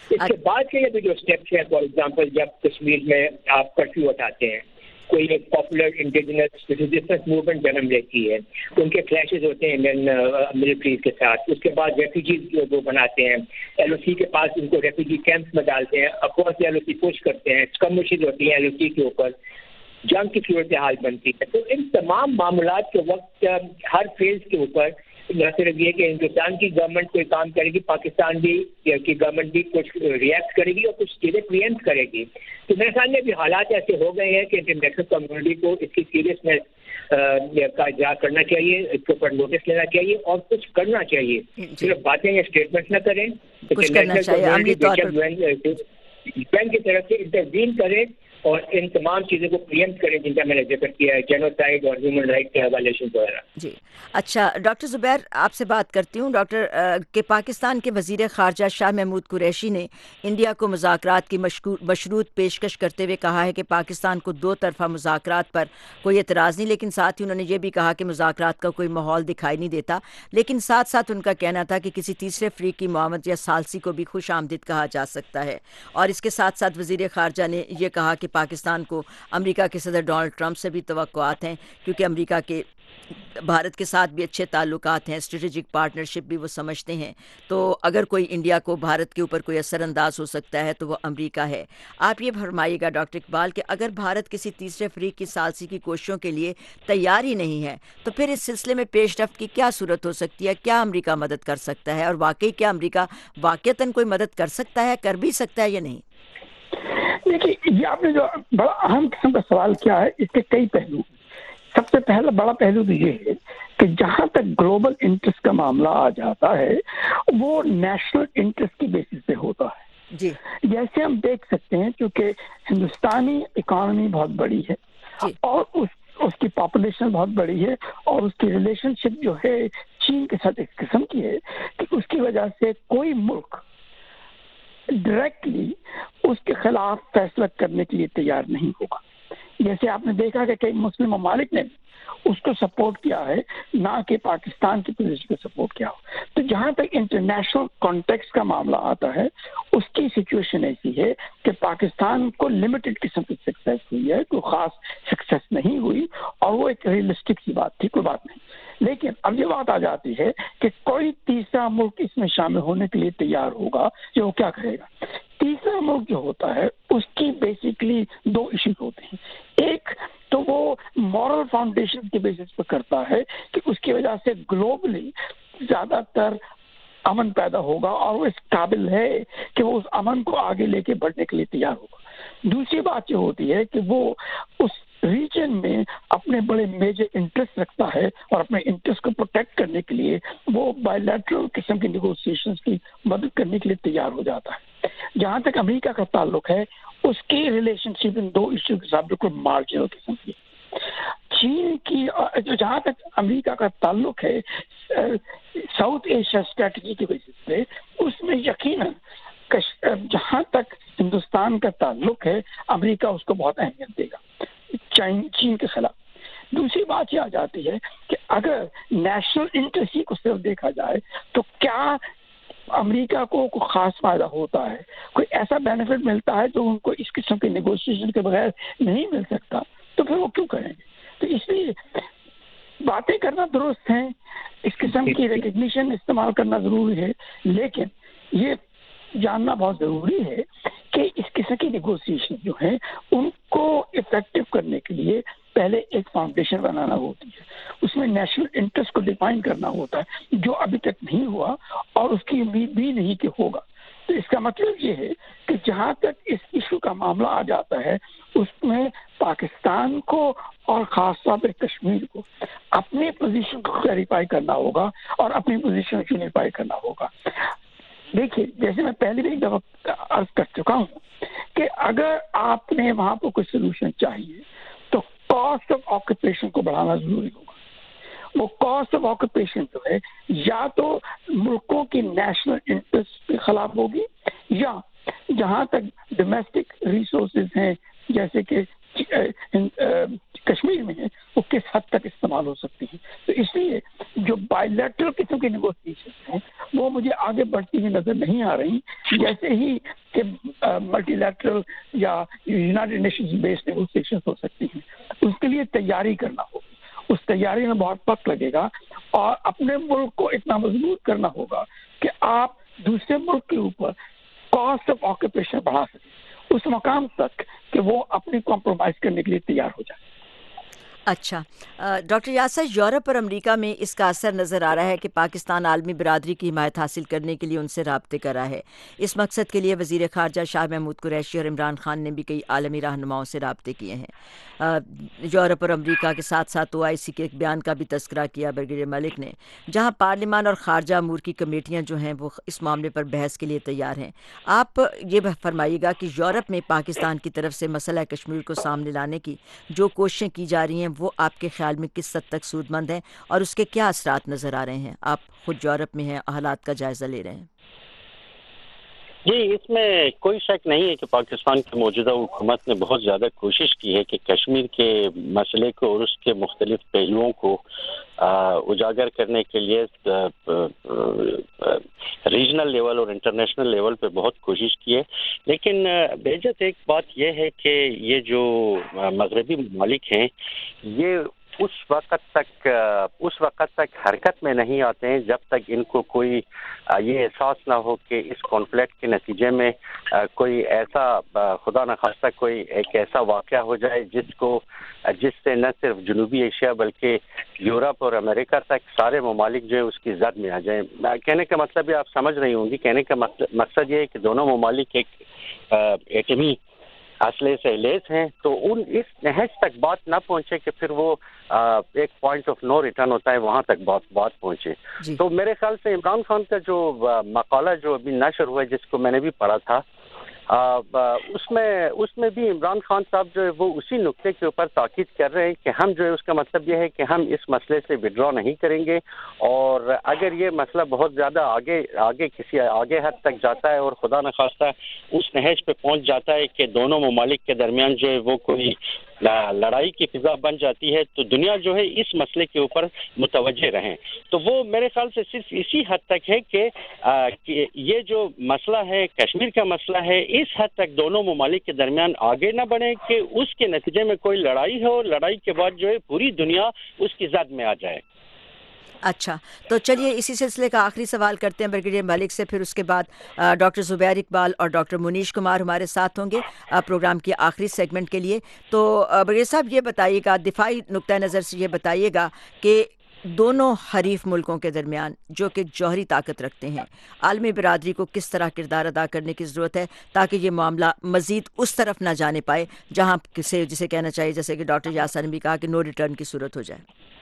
H: اس کے بعد کے بھی جو اسٹیپس ہیں، فار ایگزامپل جب کشمیر میں آپ کرفیو ہٹاتے ہیں، کوئی ایک پاپولر انڈیجنس ریزسٹنس موومنٹ جنم لیتی ہے، ان کے کلیشز ہوتے ہیں انڈین ملٹریز کے ساتھ، اس کے بعد ریفیوجیز جو وہ بناتے ہیں، ایل او سی کے پاس ان کو ریفیوجی کیمپس میں ڈالتے ہیں، اپورس ایل او سی پش کرتے ہیں، اسکمشز ہوتی ہیں ایل او سی کے اوپر، جنگ کی صورتحال بنتی ہے. تو ان تمام معاملات کے وقت ہر فیز کے اوپر نہ صرف یہ کہ ہندوستان کی گورنمنٹ کوئی کام کرے گی، پاکستان بھی کی گورنمنٹ بھی کچھ ریئیکٹ کرے گی اور کچھ چیزیں پریمپٹ کرے گی. تو میرے خیال میں بھی حالات ایسے ہو گئے ہیں کہ انٹرنیشنل کمیونٹی کو اس کی سیریسنیس کا اجرا کرنا چاہیے، اس کے اوپر نوٹس لینا چاہیے اور کچھ کرنا چاہیے. صرف باتیں یا اسٹیٹمنٹ نہ کریں، انٹرنیشنل کمیونٹی یون کی طرف سے انٹروین کرے اور ان تمام چیزوں کو پریمپٹ کریں جن کا میں نے ذکر کیا ہے، جینوسائیڈ اور ہیومن رائٹ کے وائلیشن وغیرہ.
A: جی اچھا ڈاکٹر زبیر، آپ سے بات کرتی ہوں. ڈاکٹر کہ پاکستان کے وزیر خارجہ شاہ محمود قریشی نے انڈیا کو مذاکرات کی مشروط پیشکش کرتے ہوئے کہا ہے کہ پاکستان کو دو طرفہ مذاکرات پر کوئی اعتراض نہیں، لیکن ساتھ ہی انہوں نے یہ بھی کہا کہ مذاکرات کا کوئی ماحول دکھائی نہیں دیتا. لیکن ساتھ ساتھ ان کا کہنا تھا کہ کسی تیسرے فریق کی معاونت یا ثالثی کو بھی خوش آمدید کہا جا سکتا ہے. اور اس کے ساتھ ساتھ وزیر خارجہ نے یہ کہا کہ پاکستان کو امریکہ کے صدر ڈونلڈ ٹرمپ سے بھی توقعات ہیں، کیونکہ امریکہ کے بھارت کے ساتھ بھی اچھے تعلقات ہیں، اسٹریٹجک پارٹنرشپ بھی وہ سمجھتے ہیں. تو اگر کوئی انڈیا کو بھارت کے اوپر کوئی اثر انداز ہو سکتا ہے تو وہ امریکہ ہے. آپ یہ فرمائیے گا ڈاکٹر اقبال کہ اگر بھارت کسی تیسرے فریق کی ثالثی کی کوششوں کے لیے تیار ہی نہیں ہے تو پھر اس سلسلے میں پیش رفت کی کیا صورت ہو سکتی ہے؟ کیا امریکہ مدد کر سکتا ہے؟ اور واقعی کیا امریکہ واقعتاً کوئی مدد کر سکتا ہے، کر بھی سکتا ہے یا نہیں؟
G: دیکھیے، یہ آپ نے جو بڑا اہم قسم کا سوال کیا ہے، اس کے کئی پہلو. سب سے پہلا بڑا پہلو تو یہ ہے کہ جہاں تک گلوبل انٹرسٹ کا معاملہ آ جاتا ہے وہ نیشنل انٹرسٹ کی بیسس پہ ہوتا ہے.
A: جی
G: جیسے ہم دیکھ سکتے ہیں کیونکہ ہندوستانی اکانومی بہت بڑی ہے اور اس کی پاپولیشن بہت بڑی ہے اور اس کی ریلیشن شپ جو ہے چین کے ساتھ اس قسم کی ہے کہ اس کی وجہ سے کوئی ملک ڈائریکٹلی اس کے خلاف فیصلہ کرنے کے لیے تیار نہیں ہوگا. جیسے آپ نے دیکھا کہ کئی مسلم ممالک نے اس کو سپورٹ کیا ہے، نہ کہ پاکستان کی پوزیشن کو سپورٹ کیا ہو. تو جہاں تک انٹرنیشنل کانٹیکسٹ کا معاملہ آتا ہے اس کی سچویشن ایسی ہے کہ پاکستان کو لمیٹڈ قسم کی سکسیس ہوئی ہے، کوئی خاص سکسیس نہیں ہوئی اور وہ ایک ریئلسٹک سی بات تھی، کوئی بات نہیں. لیکن اب یہ بات آ جاتی ہے کہ کوئی تیسرا ملک اس میں شامل ہونے کے لیے تیار ہوگا، جو کیا کرے گا. تیسرا ملک جو ہوتا ہے اس کی بیسیکلی دو ایشوز ہوتے ہیں. ایک تو وہ مورل فاؤنڈیشن کے بیسس پہ کرتا ہے کہ اس کی وجہ سے گلوبلی زیادہ تر امن پیدا ہوگا اور وہ اس قابل ہے کہ وہ اس امن کو آگے لے کے بڑھنے کے لیے تیار ہوگا. دوسری بات یہ ہوتی ہے کہ وہ اس ریجن میں اپنے بڑے میجر انٹرسٹ رکھتا ہے اور اپنے انٹرسٹ کو پروٹیکٹ کرنے کے لیے وہ بائیلیٹرل قسم کی نیگوسیشنز کی مدد کرنے کے لیے تیار ہو جاتا ہے. جہاں تک امریکہ کا تعلق ہے اس کی ریلیشن شپ ان دو ایشو کے ساتھ بالکل مارجنل قسم کی. چین کی جہاں تک امریکہ کا تعلق ہے ساؤتھ ایشیا اسٹریٹجی کی بیسس پہ اس میں یقیناً جہاں تک ہندوستان کا تعلق ہے امریکہ اس کو بہت اہمیت دے گا چین کے خلاف. دوسری بات یہ آ جاتی ہے کہ اگر نیشنل انٹرسٹ کو صرف دیکھا جائے تو کیا امریکہ کو کوئی خاص فائدہ ہوتا ہے، کوئی ایسا بینیفٹ ملتا ہے جو ان کو اس قسم کے نیگوشیشن کے بغیر نہیں مل سکتا، تو پھر وہ کیوں کریں گے؟ تو اس لیے باتیں کرنا درست ہیں، اس قسم کی ریکگنیشن استعمال کرنا ضروری ہے، لیکن یہ جاننا بہت ضروری ہے کہ اس قسم کی نیگوسیشن جو ہیں ان کو افیکٹو کرنے کے لیے پہلے ایک فاؤنڈیشن بنانا ہوتی ہے، اس میں نیشنل انٹرسٹ کو ڈیفائن کرنا ہوتا ہے جو ابھی تک نہیں ہوا اور اس کی امید بھی نہیں کہ ہوگا. تو اس کا مطلب یہ ہے کہ جہاں تک اس ایشو کا معاملہ آ جاتا ہے اس میں پاکستان کو اور خاص طور پہ کشمیر کو اپنی پوزیشن کو کلیریفائی کرنا ہوگا اور اپنی پوزیشن کو یونیفائی کرنا ہوگا. دیکھیے، جیسے میں پہلے بھی ایک دفعہ عرض کر چکا ہوں کہ اگر آپ نے وہاں پہ کوئی سولوشن چاہیے تو کاسٹ آف آکوپیشن کو بڑھانا ضروری ہوگا. وہ کاسٹ آف آکوپیشن جو ہے یا تو ملکوں کی نیشنل انٹرسٹ کے خلاف ہوگی یا جہاں تک ڈومیسٹک ریسورسز ہیں جیسے کہ کشمیر میں ہے وہ کس حد تک استعمال ہو سکتی ہیں. تو اس لیے جو بائیلیٹرل قسم کی نیگوسیشن ہیں وہ مجھے آگے بڑھتی ہوئی نظر نہیں آ رہی، جیسے ہی کہ ملٹی لیٹرل یا یونائٹڈ نیشنز بیسڈ نیگوسیشن ہو سکتی ہیں. اس کے لیے تیاری کرنا ہوگی، اس تیاری میں بہت وقت لگے گا، اور اپنے ملک کو اتنا مضبوط کرنا ہوگا کہ آپ دوسرے ملک کے اوپر کاسٹ آف آکوپیشن بڑھا سکیں اس مقام تک کہ وہ اپنی کمپرومائز کرنے کے لیے تیار ہو جائے.
A: اچھا ڈاکٹر یاسر، یورپ اور امریکہ میں اس کا اثر نظر آ رہا ہے کہ پاکستان عالمی برادری کی حمایت حاصل کرنے کے لیے ان سے رابطے کر رہا ہے. اس مقصد کے لیے وزیر خارجہ شاہ محمود قریشی اور عمران خان نے بھی کئی عالمی رہنماؤں سے رابطے کیے ہیں. یورپ اور امریکہ کے ساتھ ساتھ OIC کے ایک بیان کا بھی تذکرہ کیا بریگیڈیئر ملک نے، جہاں پارلیمان اور خارجہ امور کی کمیٹیاں جو ہیں وہ اس معاملے پر بحث کے لیے تیار ہیں. آپ یہ فرمائیے گا کہ یورپ میں پاکستان کی طرف سے مسئلہ کشمیر کو سامنے لانے کی جو کوششیں کی جا رہی ہیں وہ آپ کے خیال میں کس حد تک سود مند ہیں اور اس کے کیا اثرات نظر آ رہے ہیں؟ آپ خود یورپ میں ہیں، حالات کا جائزہ لے رہے ہیں.
F: جی، اس میں کوئی شک نہیں ہے کہ پاکستان کی موجودہ حکومت نے بہت زیادہ کوشش کی ہے کہ کشمیر کے مسئلے کو اور اس کے مختلف پہلوؤں کو اجاگر کرنے کے لیے ریجنل لیول اور انٹرنیشنل لیول پہ بہت کوشش کی ہے. لیکن بےجت ایک بات یہ ہے کہ یہ جو مغربی ممالک ہیں یہ اس وقت تک حرکت میں نہیں آتے ہیں جب تک ان کو کوئی یہ احساس نہ ہو کہ اس کانفلکٹ کے نتیجے میں کوئی ایسا خدا نخواستہ کوئی ایک ایسا واقعہ ہو جائے جس سے نہ صرف جنوبی ایشیا بلکہ یورپ اور امریکہ تک سارے ممالک جو ہے اس کی زد میں آ جائیں. کہنے کا مطلب یہ آپ سمجھ رہی ہوں گی، کہنے کا مقصد یہ ہے کہ دونوں ممالک ایک ایٹمی اسلحے سے لیس ہیں، تو اس نہج تک بات نہ پہنچے کہ پھر وہ ایک پوائنٹ آف نو ریٹرن ہوتا ہے، وہاں تک بات پہنچے. تو میرے خیال سے عمران خان کا جو مقالہ جو ابھی نشر ہوا ہے جس کو میں نے بھی پڑھا تھا، اس میں بھی عمران خان صاحب جو ہے وہ اسی نقطے کے اوپر تاکید کر رہے ہیں کہ ہم جو ہے اس کا مطلب یہ ہے کہ ہم اس مسئلے سے وڈرا نہیں کریں گے، اور اگر یہ مسئلہ بہت زیادہ آگے حد تک جاتا ہے اور خدا نخواستہ اس نہج پہ پہنچ جاتا ہے کہ دونوں ممالک کے درمیان جو ہے وہ کوئی لڑائی کی فضا بن جاتی ہے، تو دنیا جو ہے اس مسئلے کے اوپر متوجہ رہیں. تو وہ میرے خیال سے صرف اسی حد تک ہے کہ یہ جو مسئلہ ہے کشمیر کا مسئلہ ہے اس حد تک دونوں ممالک کے درمیان آگے نہ بڑھے کہ اس کے نتیجے میں کوئی لڑائی ہو، لڑائی کے بعد جو ہے پوری دنیا اس کی زد میں آ جائے.
A: اچھا، تو چلیے اسی سلسلے کا آخری سوال کرتے ہیں بریگیڈیئر ملک سے، پھر اس کے بعد ڈاکٹر زبیر اقبال اور ڈاکٹر منیش کمار ہمارے ساتھ ہوں گے پروگرام کی آخری سیگمنٹ کے لیے. تو بریگیڈیئر صاحب یہ بتائیے گا، دفاعی نقطۂ نظر سے یہ بتائیے گا کہ دونوں حریف ملکوں کے درمیان جو کہ جوہری طاقت رکھتے ہیں، عالمی برادری کو کس طرح کردار ادا کرنے کی ضرورت ہے تاکہ یہ معاملہ مزید اس طرف نہ جانے پائے جہاں جسے کہنا چاہیے جیسے کہ ڈاکٹر یاسر نے بھی کہا کہ نو ریٹرن کی صورت ہو جائے.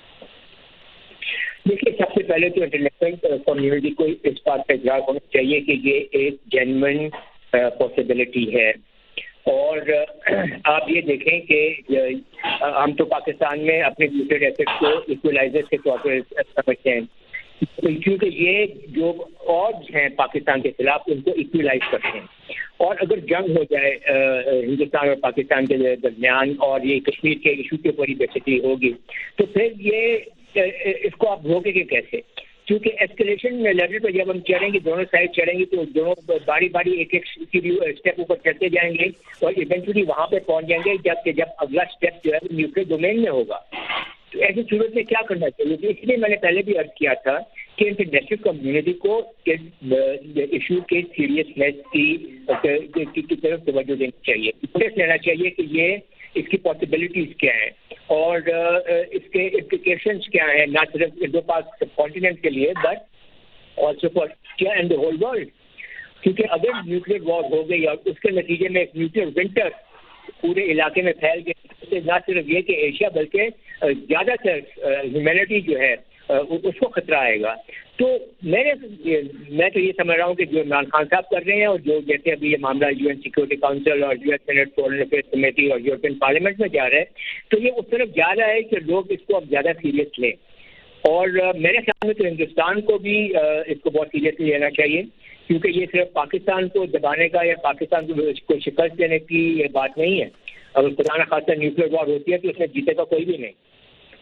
H: دیکھیے، سب سے پہلے تو انٹرنیشنل کمیونٹی کو اس بات کا اظہار ہونا چاہیے کہ یہ ایک جینوئن پاسبلٹی ہے، اور آپ یہ دیکھیں کہ ہم تو پاکستان میں اپنے نیوکلیئر ایسٹ کو ایکولائزر کے طور پر سمجھتے ہیں، کیونکہ یہ جو آڈز ہیں پاکستان کے خلاف ان کو ایکولائز کرتے ہیں. اور اگر جنگ ہو جائے ہندوستان اور پاکستان کے درمیان اور یہ کشمیر کے ایشو کے اوپر ہی بیسکلی ہوگی، تو پھر یہ اس کو آپ روکیں گے کیسے؟ کیونکہ ایسکلیشن میں لیول پہ جب ہم چڑھیں گے، دونوں سائڈ چڑھیں گے، تو دونوں باری ایک اسٹیپ اوپر چڑھتے جائیں گے اور ایونچولی وہاں پہ پہنچ جائیں گے جب اگلا اسٹیپ جو ہے وہ نیوکلیئر ڈومین میں ہوگا. تو ایسی صورت میں کیا کرنا چاہیے؟ تو اس لیے میں نے پہلے بھی عرض کیا تھا کہ انٹرنیشنل کمیونٹی کو ایشو کے سیریسنیس کی طرف توجہ دینی چاہیے، نوٹس لینا چاہیے کہ یہ اس کی پاسبلٹیز کیا ہیں اور اس کے امپلیکیشنز کیا ہیں، نہ صرف انڈو پاک سب کانٹیننٹ کے لیے but also for India and the whole world. کیونکہ اگر نیوکلیئر وار ہو گئی اور اس کے نتیجے میں ایک نیوکلیئر ونٹر پورے علاقے میں پھیل گئی، نہ صرف یہ کہ ایشیا بلکہ زیادہ تر ہیومینٹی جو ہے اس کو خطرہ آئے گا. تو میں تو یہ سمجھ رہا ہوں کہ جو عمران خان صاحب کر رہے ہیں اور جو جیسے ابھی یہ معاملہ یو این سیکورٹی کاؤنسل اور U S senate foreign affairs committee اور یورپین پارلیمنٹ میں جا رہا ہے، تو یہ اس طرف جا رہا ہے کہ لوگ اس کو اب زیادہ سیریس لیں. اور میرے خیال میں تو ہندوستان کو بھی اس کو بہت سیریسلی لینا چاہیے، کیونکہ یہ صرف پاکستان کو دبانے کا یا پاکستان کو شکست دینے کی یہ بات نہیں ہے. اگر خدا نخواستہ نیوکلیئر وار ہوتی ہے تو اس میں جیتے گا کوئی بھی نہیں.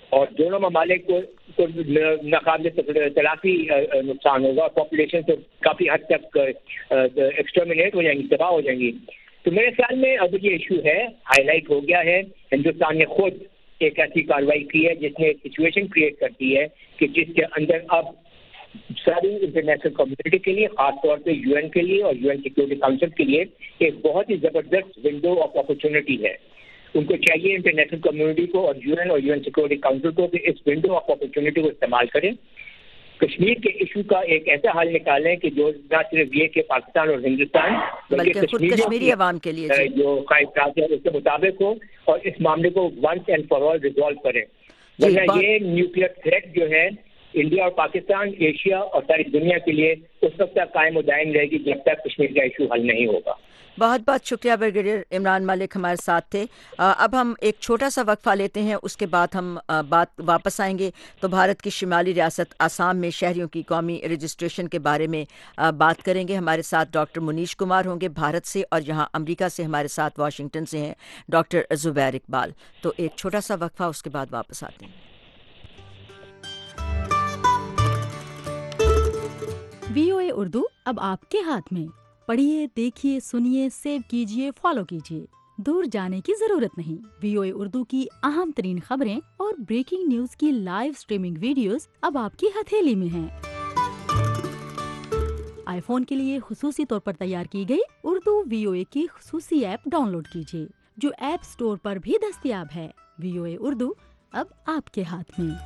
H: اور دونوں ممالک کو ناقابل تلافی نقصان ہوگا اور پاپولیشن تو کافی حد تک ایکسٹرمنیٹ ہو جائیں گی، تباہ ہو جائیں گی. تو میرے خیال میں اب یہ ایشو ہے، ہائی لائٹ ہو گیا ہے. ہندوستان نے خود ایک ایسی کارروائی کی ہے جس نے ایک سچویشن کریٹ کر دی ہے کہ جس کے اندر اب ساری انٹرنیشنل کمیونٹی کے لیے، خاص طور پہ یو این کے لیے اور یو این سیکورٹی کاؤنسل کے لیے ایک بہت ہی زبردست ونڈو آف اپرچونٹی ہے. ان کو چاہیے انٹرنیشنل کمیونٹی کو اور یو این سیکورٹی کاؤنسل کو کہ اس ونڈو آف اپرچونٹی کو استعمال کریں، کشمیر کے ایشو کا ایک ایسا حل نکالیں کہ جو نہ صرف یہ کہ پاکستان اور ہندوستان
A: بلکہ خود کشمیری عوام کے لیے
H: جو خواہشات ہیں اس کے مطابق ہو اور اس معاملے کو once and for all resolve کریں. ورنہ یہ نیوکلیئر تھریٹ جو ہے انڈیا اور پاکستان، ایشیا اور ساری دنیا کے لیے اس وقت تک قائم و دائم رہے گی جب تک کشمیر کا ایشو حل نہیں ہوگا.
A: بہت بہت شکریہ بریگیڈیئر عمران ملک ہمارے ساتھ تھے. اب ہم ایک چھوٹا سا وقفہ لیتے ہیں، اس کے بعد ہم واپس آئیں گے تو بھارت کی شمالی ریاست آسام میں شہریوں کی قومی رجسٹریشن کے بارے میں بات کریں گے. ہمارے ساتھ ڈاکٹر منیش کمار ہوں گے بھارت سے، اور یہاں امریکہ سے ہمارے ساتھ واشنگٹن سے ہیں ڈاکٹر زبیر اقبال. تو ایک چھوٹا سا وقفہ، اس کے بعد واپس آتے ہیں.
I: VOA اردو اب آپ کے ہاتھ میں. پڑھیے، دیکھیے، سنیے، سیو کیجیے، فالو کیجیے. دور جانے کی ضرورت نہیں. VOA اردو کی اہم ترین خبریں اور بریکنگ نیوز کی لائیو سٹریمنگ ویڈیوز اب آپ کی ہتھیلی میں ہیں. آئی فون کے لیے خصوصی طور پر تیار کی گئی اردو VOA کی خصوصی ایپ ڈاؤن لوڈ کیجیے، جو ایپ سٹور پر بھی دستیاب ہے. VOA اردو اب آپ کے ہاتھ میں.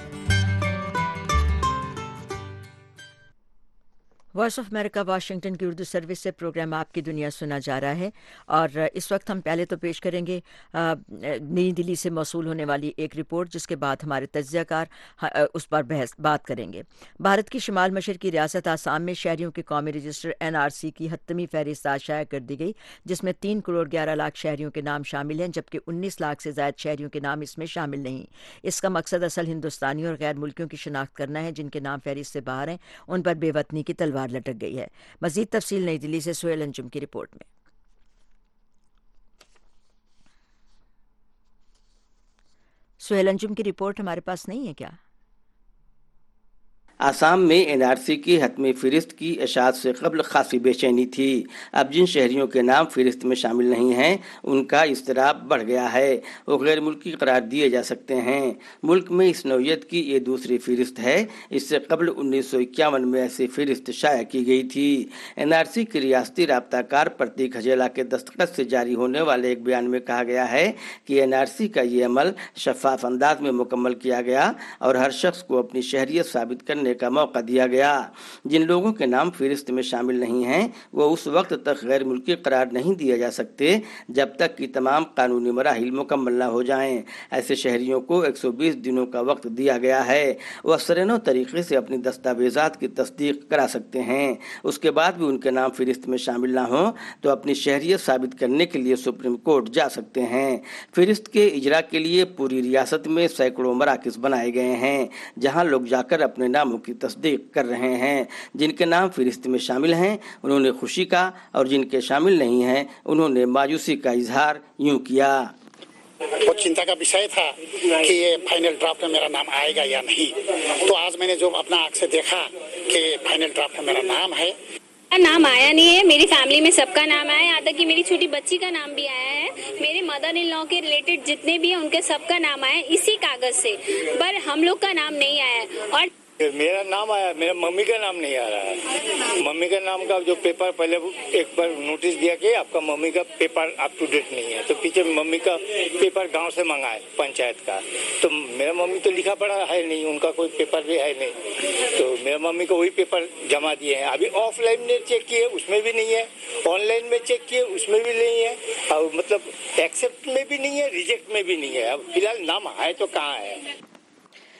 A: وائس آف امریکہ واشنگٹن کی اردو سروس سے پروگرام آپ کی دنیا سنا جا رہا ہے، اور اس وقت ہم پہلے تو پیش کریں گے نئی دلی سے موصول ہونے والی ایک رپورٹ، جس کے بعد ہمارے تجزیہ کار اس پر بات کریں گے. بھارت کی شمال مشرقی ریاست آسام میں شہریوں کے قومی رجسٹر NRC کی حتمی فہرست آج شائع کر دی گئی، جس میں 3 کروڑ 11 لاکھ شہریوں کے نام شامل ہیں، جبکہ 19 لاکھ سے زائد شہریوں کے نام اس میں شامل نہیں. اس کا مقصد اصل ہندوستانیوں اور غیر ملکیوں کی شناخت کرنا ہے، جن کے نام فہرست سے باہر ہیں ان پر بے وطنی کی تلوار لٹک گئی ہے. مزید تفصیل نئی دلی سے سہیل انجم کی رپورٹ میں. سہیل انجم کی رپورٹ ہمارے پاس نہیں ہے کیا؟
E: آسام میں NRC کی حتمی فہرست کی اشاعت سے قبل خاصی بے چینی تھی. اب جن شہریوں کے نام فہرست میں شامل نہیں ہیں ان کا اضطراب بڑھ گیا ہے، وہ غیر ملکی قرار دیے جا سکتے ہیں. ملک میں اس نوعیت کی یہ دوسری فہرست ہے. اس سے قبل 1951 میں ایسی فہرست شائع کی گئی تھی. NRC کی ریاستی رابطہ کار پرتیک ہجیلا کے دستخط سے جاری ہونے والے ایک بیان میں کہا گیا ہے کہ NRC کا یہ عمل شفاف انداز میں مکمل کیا گیا اور ہر شخص کو اپنی شہریت ثابت کرنے کا موقع دیا گیا. جن لوگوں کے نام فہرست میں شامل نہیں ہیں وہ اس وقت تک غیر ملکی قرار نہیں دیا جا سکتے جب تک کہ تمام قانونی مراحل مکمل نہ ہو جائیں. ایسے شہریوں کو 120 دنوں کا وقت دیا گیا ہے. وہ سرنو طریقے سے اپنی دستاویزات کی تصدیق کرا سکتے ہیں. اس کے بعد بھی ان کے نام فہرست میں شامل نہ ہوں تو اپنی شہریت ثابت کرنے کے لیے سپریم کورٹ جا سکتے ہیں. فہرست کے اجرا کے لیے پوری ریاست میں سینکڑوں مراکز بنائے گئے ہیں جہاں لوگ جا کر اپنے ناموں کی تصدیق کر رہے ہیں. جن کے نام فہرست میں شامل ہیں انہوں نے خوشی کا اور جن کے شامل نہیں ہیں انہوں نے مایوسی کا اظہار یوں کیا.
J: بہت چنتا کا وشے تھا کہ یہ فائنل ڈرافٹ میں میرا نام آئے گا یا نہیں. تو آج میں نے جو اپنا آنکھ سے دیکھا کہ فائنل ڈرافٹ میں میرا نام ہے.
K: نام آیا نہیں ہے، میری فیملی میں سب کا نام آیا ہے، یہاں تک کہ میری چھوٹی بچی کا نام بھی آیا ہے. میرے مدر ان لا کے ریلیٹڈ جتنے بھی ہیں ان کے سب کا نام آیا ہے اسی کاغذ سے، پر ہم لوگ کا نام نہیں آیا ہے. اور
L: میرا نام آیا، میرا ممی کا نام نہیں آ رہا ہے. ممی کا نام کا جو پیپر پہلے ایک بار نوٹس دیا کہ آپ کا ممی کا پیپر اپ ٹو ڈیٹ نہیں ہے، تو پیچھے ممی کا پیپر گاؤں سے منگائے پنچایت کا. تو میرا ممی تو لکھا پڑھا ہے نہیں، ان کا کوئی پیپر بھی ہے نہیں، تو میرا ممی کو وہی پیپر جمع دیے ہیں. ابھی آف لائن میں چیک کیے اس میں بھی نہیں ہے، آن لائن میں چیک کیے اس میں بھی نہیں ہے، اور مطلب ایکسیپٹ میں بھی نہیں ہے، ریجیکٹ میں بھی نہیں ہے. اب فی الحال نام ہے تو کہاں ہے.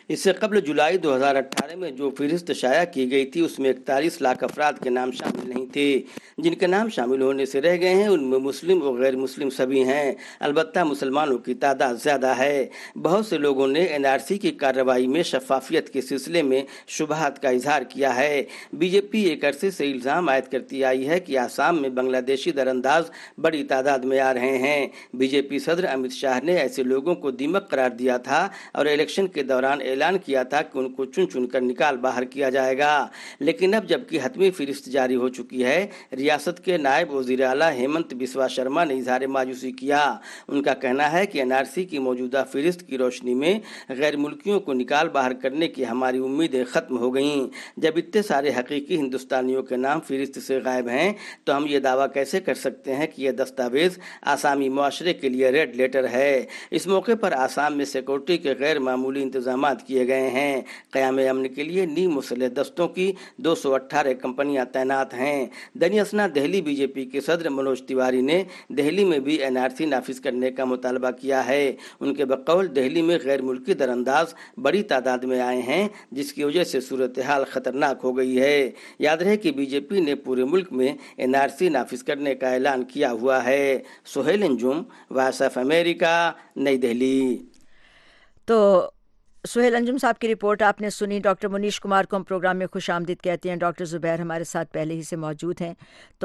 E: اس سے قبل جولائی 2018 میں جو فہرست شائع کی گئی تھی اس میں 41 لاکھ افراد کے نام شامل نہیں تھے. جن کے نام شامل ہونے سے رہ گئے ہیں ان میں مسلم اور غیر مسلم سبھی ہیں. البتہ مسلمانوں کی تعداد زیادہ ہے. بہت سے لوگوں نے NRC کی کارروائی میں شفافیت کے سلسلے میں شبہات کا اظہار کیا ہے. بی جے پی ایک عرصے سے الزام عائد کرتی آئی ہے کہ آسام میں بنگلہ دیشی درانداز بڑی تعداد میں آ رہے ہیں. بی جے پی صدر امت شاہ نے ایسے لوگوں کو دیمک قرار دیا تھا اور الیکشن کے دوران اعلان کیا تھا کہ ان کو چن چن کر نکال باہر کیا جائے گا. لیکن اب جبکہ حتمی فہرست جاری ہو چکی ہے، ریاست کے نائب وزیر اعلیٰ ہیمنت بسوا شرما نے اظہار مایوسی کیا. ان کا کہنا ہے کہ NRC کی موجودہ فہرست کی روشنی میں غیر ملکیوں کو نکال باہر کرنے کی ہماری امیدیں ختم ہو گئیں. جب اتنے سارے حقیقی ہندوستانیوں کے نام فہرست سے غائب ہیں تو ہم یہ دعویٰ کیسے کر سکتے ہیں کہ یہ دستاویز آسامی معاشرے کے لیے ریڈ لیٹر ہے. اس موقع پر آسام میں سیکورٹی کے غیر معمولی انتظامات کیے گئے ہیں. قیام امن کے لیے نیم مسلح دستوں کی 218 کمپنیاں تعینات ہیں. دینی اسنا دہلی بی جے پی کے صدر منوج تیواری نے دہلی میں بھی NRC نافذ کرنے کا مطالبہ کیا ہے. ان کے بقول دہلی میں غیر ملکی درانداز بڑی تعداد میں آئے ہیں جس کی وجہ سے صورتحال خطرناک ہو گئی ہے. یاد رہے کہ بی جے پی نے پورے ملک میں NRC نافذ کرنے کا اعلان کیا ہوا ہے. Sohail Anjum, voice of America, Nai Delhi.
A: تو سہیل انجم صاحب کی رپورٹ آپ نے سنی. ڈاکٹر منیش کمار کو ہم پروگرام میں خوش آمدید کہتے ہیں. ڈاکٹر زبیر ہمارے ساتھ پہلے ہی سے موجود ہیں. تو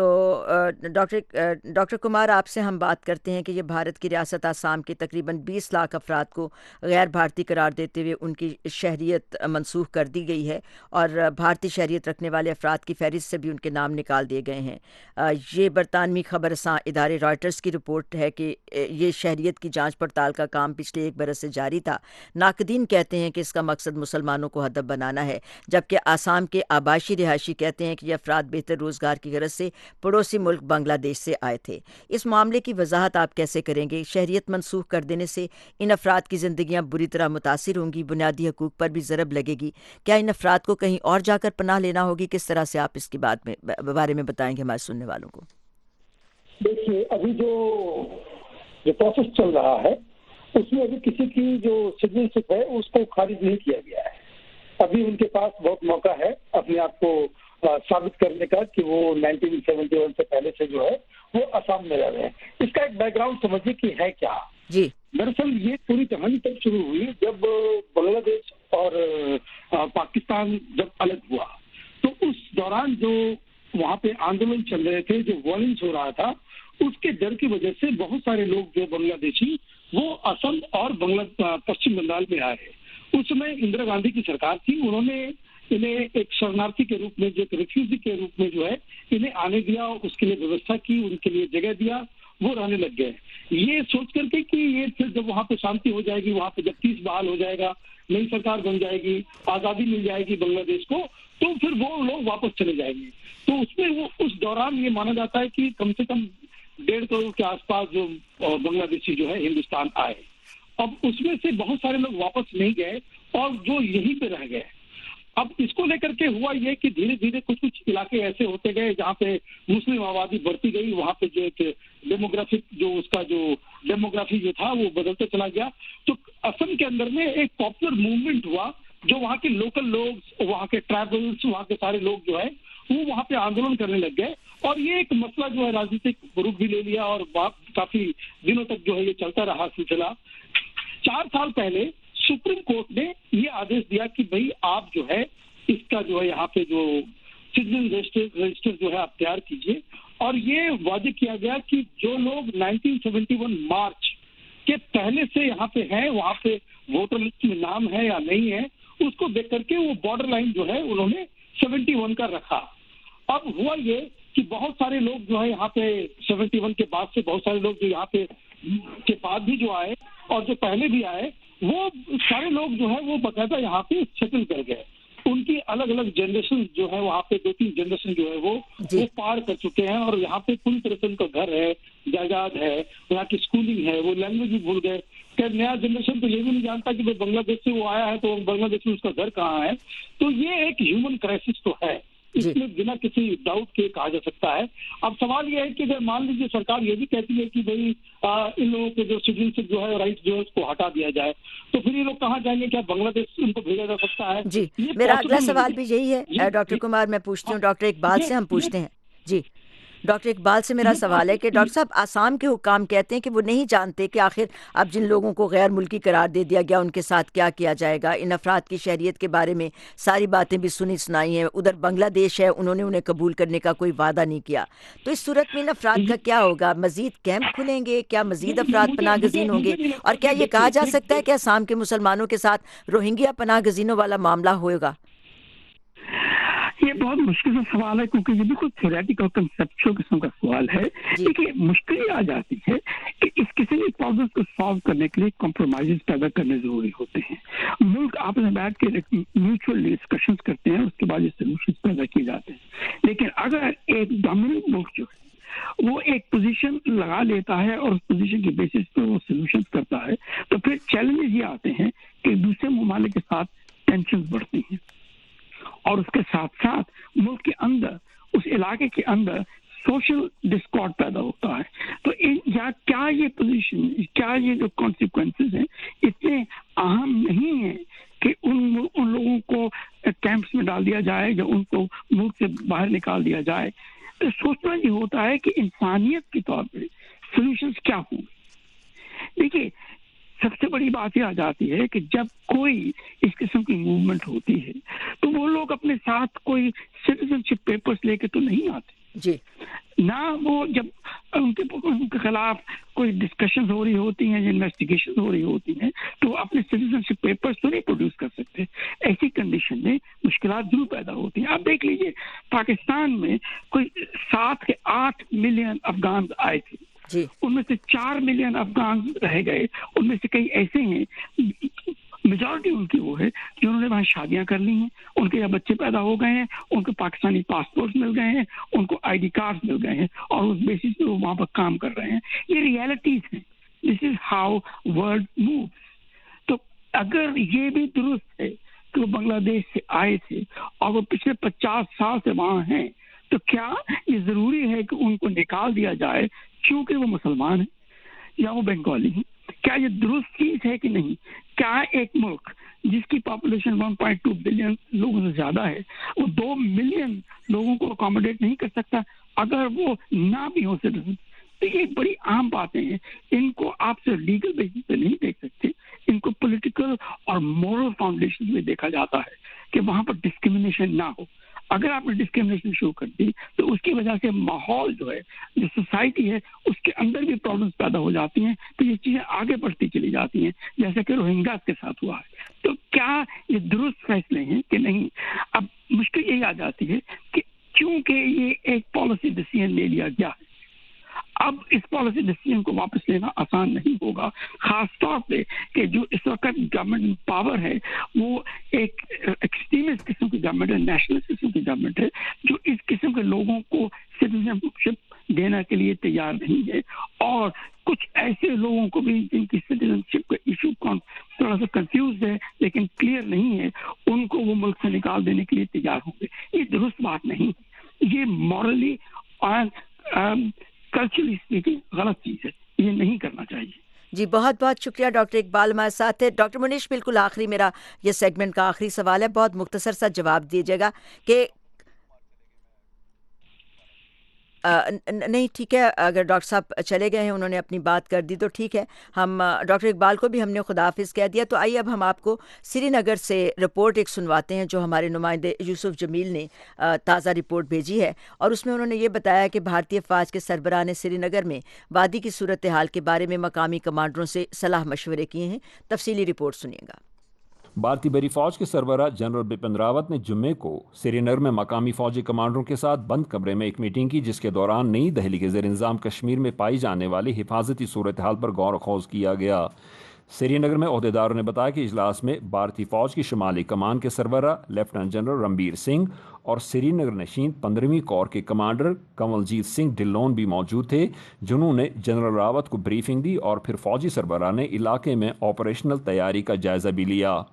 A: ڈاکٹر کمار، آپ سے ہم بات کرتے ہیں کہ یہ بھارت کی ریاست آسام کے تقریباً 20 لاکھ افراد کو غیر بھارتی قرار دیتے ہوئے ان کی شہریت منسوخ کر دی گئی ہے اور بھارتی شہریت رکھنے والے افراد کی فہرست سے بھی ان کے نام نکال دیے گئے ہیں. یہ برطانوی خبر رساں ادارے رائٹرز کی رپورٹ ہے کہ یہ شہریت کی جانچ پڑتال کا کام پچھلے 1 برس سے جاری تھا. ناقدین کہتے ہیں کہ اس کا مقصد مسلمانوں کو ہدف بنانا ہے، جبکہ آسام کے آبائشی رہائشی کہتے ہیں کہ یہ افراد بہتر روزگار کی غرض سے پڑوسی ملک بنگلہ دیش سے آئے تھے. اس معاملے کی وضاحت آپ کیسے کریں گے؟ شہریت منسوخ کر دینے سے ان افراد کی زندگیاں بری طرح متاثر ہوں گی، بنیادی حقوق پر بھی ضرب لگے گی. کیا ان افراد کو کہیں اور جا کر پناہ لینا ہوگی؟ کس طرح سے آپ اس کی بارے میں بتائیں گے ہمارے سننے والوں کو؟
G: دیکھیے، ابھی جو پروسیس چل رہا ہے اس میں ابھی کسی کی جو سٹیزنشپ ہے اس کو خارج نہیں کیا گیا ہے. ابھی ان کے پاس بہت موقع ہے اپنے آپ کو ثابت کرنے کا کہ وہ 1971 سے پہلے سے جو ہے وہ آسام میں رہ رہے ہیں. اس کا ایک بیک گراؤنڈ سمجھیے کہ ہے کیا.
A: جی،
G: دراصل یہ پوری کہانی تب شروع ہوئی جب بنگلہ دیش اور پاکستان جب الگ ہوا تو اس دوران جو وہاں پہ آندولن چل رہے تھے، جو وائلنس ہو رہا تھا، اس کے ڈر کی وجہ سے بہت سارے لوگ جو بنگلہ دیشی وہ اسم اور پشچم بنگال میں آئے. اس میں اندرا گاندھی کی سرکار تھی، انہوں نے انہیں ایک شرنارتھی کے روپ میں، جو ایک ریفیوجی کے روپ میں جو ہے انہیں آنے دیا، اس کے لیے ویوستھا کی، ان کے لیے جگہ دیا، وہ رہنے لگ گئے. یہ سوچ کر کے کہ یہ پھر جب وہاں پہ شانتی ہو جائے گی، وہاں پہ جب پیس بحال ہو جائے گا، نئی سرکار بن جائے گی، آزادی مل جائے گی بنگلہ دیش کو، تو پھر وہ لوگ واپس چلے جائیں گے. تو اس میں وہ اس دوران یہ مانا جاتا ہے کہ کم سے کم 1.5 کروڑ کے آس پاس جو بنگلہ دیشی جو ہے ہندوستان آئے. اب اس میں سے بہت سارے لوگ واپس نہیں گئے اور جو یہیں پہ رہ گئے. اب اس کو لے کر کے ہوا یہ کہ دھیرے دھیرے کچھ علاقے ایسے ہوتے گئے جہاں پہ مسلم آبادی بڑھتی گئی، وہاں پہ جو ایک ڈیموگرافی جو تھا وہ بدلتے چلا گیا. تو اسم کے اندر میں ایک پاپولر موومنٹ ہوا، جو وہاں کے لوکل لوگ، وہاں کے ٹرائبلس، وہاں کے سارے لوگ جو ہے وہ وہاں پہ آندولن کرنے لگ گئے اور یہ ایک مسئلہ جو ہے راجنیتک روپ بھی لے لیا اور کافی دنوں تک جو ہے یہ چلتا رہا سلسلہ. 4 سال پہلے سپریم کورٹ نے یہ آدیش دیا کہ بھئی آپ جو ہے اس کا جو ہے یہاں پہ جو سٹیزن رجسٹر جو ہے آپ تیار کیجئے، اور یہ واضح کیا گیا کہ جو لوگ 1971 مارچ کے پہلے سے یہاں پہ ہیں، وہاں پہ ووٹر لسٹ میں نام ہے یا نہیں ہے، اس کو دیکھ کر کے وہ بارڈر لائن جو ہے انہوں نے 71 کا رکھا. اب ہوا یہ کہ بہت سارے لوگ جو ہے یہاں پہ 71 کے بعد سے بہت سارے لوگ جو یہاں پہ کے بعد بھی جو آئے اور جو پہلے بھی آئے، وہ سارے لوگ جو ہے وہ باقاعدہ یہاں پہ سیٹل کر گئے. ان کی الگ الگ جنریشن جو ہے وہاں پہ 2-3 جنریشن جو ہے وہ پار کر چکے ہیں اور یہاں پہ پوری طرح سے ان کا گھر ہے، جائیداد ہے، یہاں کی اسکولنگ ہے، وہ لینگویج بھی بھول گئے. کہ نیا جنریشن تو یہ بھی نہیں جانتا کہ بنگلہ دیش سے وہ آیا ہے تو بنگلہ دیش میں اس کا گھر کہاں ہے. تو یہ ایک ہیومن کرائسس تو ہے.
M: इसमें बिना किसी डाउट के कहा जा सकता है। अब सवाल यह है कि अगर मान लीजिए सरकार ये भी कहती है कि भाई इन लोगों के जो सिटीजनशिप जो है, राइट जो है, उसको हटा दिया जाए, तो फिर ये लोग कहाँ जाएंगे? क्या बांग्लादेश उनको भेजा जा सकता है?
A: जी, मेरा अगला सवाल भी यही है डॉक्टर कुमार, मैं पूछती हूँ, डॉक्टर इकबाल से हम पूछते हैं। जी, डॉक्टर इकबाल से मेरा सवाल है कि डॉक्टर साहब, आसाम के हुक्काम कहते हैं कि वो नहीं जानते कि आखिर अब जिन लोगों को गैर मुल्की करार दे दिया गया उनके साथ क्या किया जाएगा। इन अफराद की शहरियत के बारे में सारी बातें भी सुनी सुनाई हैं। उधर बांग्लादेश है, उन्होंने उन्हें कबूल करने का कोई वादा नहीं किया। तो इस सूरत में इन अफराद का क्या होगा? मजीद कैंप खुलेंगे? क्या मजीद अफराद पनाह गजीन होंगे? और क्या ये कहा जा सकता है कि आसाम के मुसलमानों के साथ रोहिंग्या पनाह गजीनों वाला मामला होगा?
G: ये बहुत मुश्किल सा सवाल है, क्योंकि ये बिल्कुल थ्योरेटिकल कंसेप्चुअल किस्म का सवाल है। देखिए, मुश्किल आ जाती है कि इस किसी भी प्रॉब्लम को सॉल्व करने के लिए कॉम्प्रोमाइज पैदा करने जरूरी होते हैं। मुल्क आपस में बैठ के म्यूचुअल डिस्कशंस करते हैं, उसके बाद ये सोल्यूशन पैदा किए जाते हैं। लेकिन अगर एक डोमिनेंट मुल्क जो है वो एक पोजीशन लगा लेता है और उस पोजीशन के बेसिस पर वो सोल्यूशन करता है, तो फिर चैलेंजेस ये आते हैं कि दूसरे ममालिक के साथ टेंशन बढ़ती हैं, और उसके साथ साथ मुल्क के अंदर, उस इलाके के अंदर सोशल डिस्कॉर्ड पैदा होता है। तो क्या ये पोजीशन, क्या ये जो कॉन्सिक्वेंसेस हैं इतने अहम नहीं है कि उन लोगों को कैंप्स में डाल दिया जाए या उनको मुल्क से बाहर निकाल दिया जाए। तो सोचना ये होता है कि इंसानियत के तौर पे सोल्यूशंस क्या होंगे। देखिए, सबसे बड़ी बात ये आ जाती है कि जब कोई इस किस्म की मूवमेंट होती है तो वो लोग अपने साथ कोई सिटीजनशिप पेपर्स लेके तो नहीं आते
A: जी,
G: ना वो जब उनके खिलाफ कोई डिस्कशन हो रही होती हैं, इन्वेस्टिगेशन हो रही होती हैं, तो अपने सिटीजनशिप पेपर्स तो नहीं प्रोड्यूस कर सकते। ऐसी कंडीशन में मुश्किलात जरूर पैदा होती हैं। आप देख लीजिए, पाकिस्तान में कोई 7 से 8 मिलियन अफगान आए थे, उनमें से 4 मिलियन अफगान रह गए। उनमें से कई ऐसे हैं, मेजॉरिटी उनकी वो है जिन्होंने वहाँ शादियां कर ली हैं, उनके यहाँ बच्चे पैदा हो गए हैं, उनको पाकिस्तानी पासपोर्ट मिल गए हैं, उनको आईडी कार्ड मिल गए हैं, और उस बेसिस पे वो वहाँ पर काम कर रहे हैं। ये रियलिटीज हैं। This is how world moves. तो अगर ये भी दुरुस्त है कि वो बांग्लादेश से आए थे और वो पिछले 50 साल से वहाँ हैं, तो क्या ये जरूरी है कि उनको निकाल दिया जाए क्योंकि वो मुसलमान हैं या वो बंगाली हैं? क्या ये दुरुस्त चीज है कि नहीं? क्या एक मुल्क जिसकी पॉपुलेशन 1.2 बिलियन लोगों से ज्यादा है, वो 2 मिलियन लोगों को अकोमोडेट नहीं कर सकता अगर वो ना भी हो सिटीजन? तो ये बड़ी आम बातें हैं। इनको आप सिर्फ लीगल बेसिस पे नहीं देख सकते, इनको पॉलिटिकल और मोरल फाउंडेशन में देखा जाता है कि वहां पर डिस्क्रिमिनेशन ना हो। अगर आपने डिस्क्रिमिनेशन शुरू कर दी तो उसकी वजह से माहौल जो है, जो सोसाइटी है, उसके अंदर भी प्रॉब्लम्स पैदा हो जाती हैं। तो ये चीजें आगे बढ़ती चली जाती हैं, जैसे कि रोहिंग्या के साथ हुआ है। तो क्या ये दुरुस्त फैसले हैं कि नहीं? अब मुश्किल यही आ जाती है कि क्योंकि ये एक पॉलिसी डिसीजन ले लिया गया है, अब इस पॉलिसी डिसीजन को वापस लेना आसान नहीं होगा, खास तौर पे कि जो इस वक्त गवर्नमेंट पावर है वो एक एक्सट्रीमिस्ट किस्म की गवर्नमेंट है, नेशनलिस्ट किस्म की गवर्नमेंट है, जो इस किस्म के लोगों को सिटीजनशिप देने के लिए तैयार नहीं है, और कुछ ऐसे लोगों को भी जिनकी सिटीजनशिप का इशू थोड़ा सा कंफ्यूज है लेकिन क्लियर नहीं है, उनको वो मुल्क से निकाल देने के लिए तैयार होंगे। ये दुरुस्त बात नहीं, ये मॉरली और कल्चरली स्पीकिंग गलत चीज है, ये नहीं करना चाहिए।
A: जी, बहुत बहुत शुक्रिया डॉक्टर इकबाल हमारे साथ है। डॉक्टर मुनीश, बिल्कुल आखिरी, मेरा ये सेगमेंट का आखिरी सवाल है, बहुत मुख्तसर सा जवाब दीजिएगा कि नहीं, ठीक है, अगर डॉक्टर साहब चले गए हैं, उन्होंने अपनी बात कर दी तो ठीक है। हम डॉक्टर इकबाल को भी हमने खुदाफिज कह दिया। तो आइए अब हम आपको श्रीनगर से रिपोर्ट एक सुनवाते हैं जो हमारे नुमाइंदे यूसुफ जमील ने ताज़ा रिपोर्ट भेजी है, और उसमें उन्होंने ये बताया कि भारतीय फ़ौज के सरबराह ने श्रीनगर में वादी की सूरत हाल के बारे में मकामी कमांडरों से सलाह मशवरे किए हैं। तफसीली रिपोर्ट सुनिएगा।
D: भारतीय बरी फौज के सरबराह जनरल बिपिन रावत ने जुम्मे को श्रीनगर में मकामी फौजी कमांडरों के साथ बंद कमरे में एक मीटिंग की, जिसके दौरान नई दिल्ली के ज़ेर इंतज़ाम कश्मीर में पाई जाने वाली हिफाजती सूरत हाल पर गौर खौज किया गया। श्रीनगर में ओहदेदारों ने बताया कि इजलास में भारतीय फौज की शुमाली कमान के सरबराह लेफ्टिनेंट जनरल रणबीर सिंह और श्रीनगर नशीन 15वीं कोर के कमांडर कंवलजीत सिंह ढिल्लोन भी मौजूद थे, जिन्होंने जनरल रावत को ब्रीफिंग दी और फिर फौजी सरबराह ने इलाके में ऑपरेशनल तैयारी का जायजा भी लिया।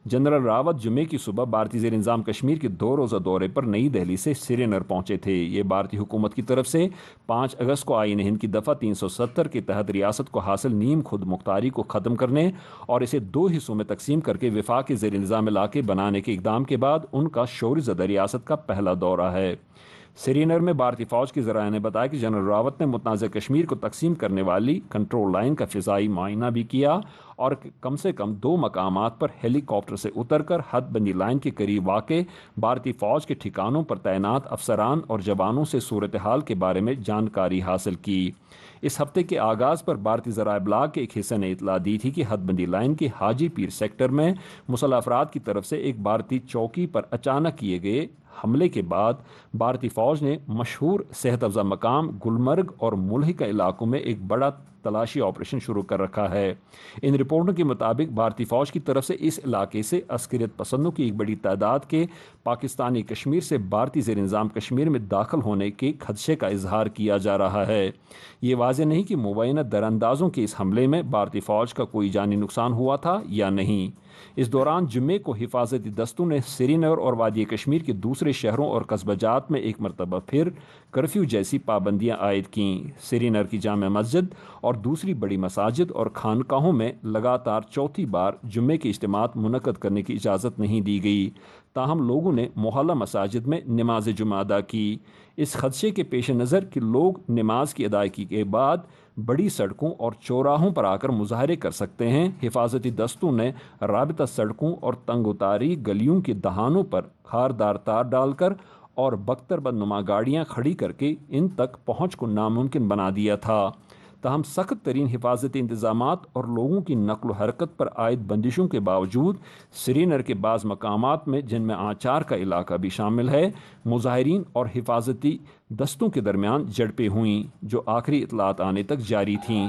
D: जनरल रावत जुमे की सुबह भारतीय ज़ेर इंतज़ाम कश्मीर के 2 रोज़ा दौरे पर नई दिल्ली से श्रीनगर पहुंचे थे। ये भारतीय हुकूमत की तरफ से 5 अगस्त को आईन हिंद की दफ़ा 370 के तहत रियासत को हासिल नीम खुद मुख्तारी को ख़त्म करने और इसे 2 हिस्सों में तकसीम करके वफाक के ज़ेर इंतज़ाम इलाके बनाने के इक़दाम के बाद उनका शौर्य ज़दा रियासत का पहला दौरा है। श्रीनगर में भारतीय फ़ौज के ज़राए ने बताया कि जनरल रावत ने मुतनाज़ कश्मीर को तकसीम करने वाली कंट्रोल लाइन का फ़िज़ाई मुआयना भी किया और कम से कम 2 मकामात पर हेलीकॉप्टर से उतरकर हदबंदी लाइन के करीब वाक़े भारतीय फ़ौज के ठिकानों पर तैनात अफसरान और जवानों से सूरत हाल के बारे में जानकारी हासिल की। इस हफ्ते के आगाज़ पर भारतीय ज़राए इब्लाग के एक हिस्से ने इतला दी थी कि हदबंदी लाइन के हाजी पीर सेक्टर में मुसल्लह अफराद की तरफ से एक भारतीय चौकी पर अचानक किए गए हमले के बाद भारतीय फ़ौज ने मशहूर सेहत अफ़ज़ा मकाम गुलमर्ग और मुल्हिका इलाकों में एक बड़ा तलाशी ऑपरेशन शुरू कर रखा है। इन रिपोर्टों के मुताबिक भारतीय फ़ौज की तरफ से इस इलाके से अस्करियत पसंदों की एक बड़ी तादाद के पाकिस्तानी कश्मीर से भारतीय ज़ेर इंतज़ाम कश्मीर में दाखिल होने के खदशे का इजहार किया जा रहा है। ये वाज़ेह नहीं कि मुबैना दरअंदाज़ों के इस हमले में भारतीय फ़ौज का कोई जानी नुकसान हुआ था या नहीं। इस दौरान जुम्मे को हिफाजती दस्तों ने श्रीनगर और वादी कश्मीर के दूसरे शहरों और कस्बाजात में एक मरतबा फिर कर्फ्यू जैसी पाबंदियां आयद कीं। श्रीनगर की जामा मस्जिद और दूसरी बड़ी मसाजिद और खानकाहों में लगातार चौथी बार जुम्मे के इज्तिमात मुनक़द करने की इजाज़त नहीं दी गई, ताहम लोगों ने मोहल्ला मसाजिद में नमाज जुमा अदा की। इस खदशे के पेश नज़र कि लोग नमाज की अदायगी के बाद बड़ी सड़कों और चौराहों पर आकर मुजाहरे कर सकते हैं, हिफाजती दस्तों ने राबिता सड़कों और तंग उतारी गलियों के दहानों पर खारदार तार डालकर और बख्तरबंद नुमा गाड़ियाँ खड़ी करके इन तक पहुँच को नामुमकिन बना दिया था। ताहम सख्त तरीन हिफाजती इंतज़ामात और लोगों की नक्ल हरकत पर आयद बंदिशों के बावजूद श्रीनगर के बाज़ मकामात में, जिनमें आचार का इलाका भी शामिल है, मुजाहिरीन और हिफाजती दस्तों के दरमियान झड़पें हुईं जो आखिरी इतलात आने तक जारी थीं।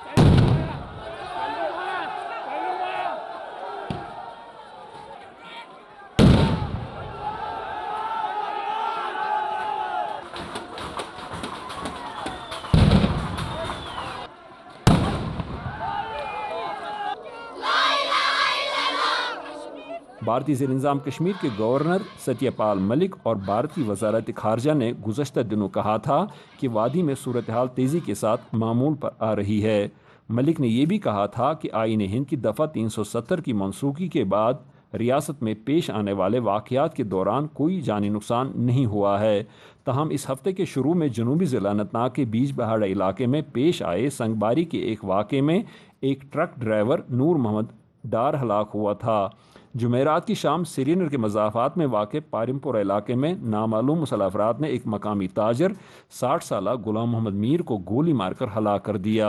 D: भारतीय ज़ेर इंतज़ाम कश्मीर के गवर्नर सत्यपाल मलिक और भारतीय वज़ारत ख़ारजा ने गुज़श्ता दिनों कहा था कि वादी में सूरत हाल तेज़ी के साथ मामूल पर आ रही है। मलिक ने यह भी कहा था कि आईन हिंद की दफ़ा 370 की मनसूखी के बाद रियासत में पेश आने वाले वाक़यात के दौरान कोई जानी नुकसान नहीं हुआ है। ताहम इस हफ्ते के शुरू में जनूबी ज़िला अनंतनाग के बीज बहाड़ा इलाके में पेश आए संगबारी के एक वाक़े में एक ट्रक ड्राइवर नूर मोहम्मद डार हलाक हुआ था। जुमेरात की शाम श्रीनगर के मज़ाफ़ात में वाक़ पारिमपुरा इलाके में नामालूम मुसल्लह अफराद ने एक मकामी ताजर 60 साला गुलाम मोहम्मद मीर को गोली मारकर हलाक कर दिया।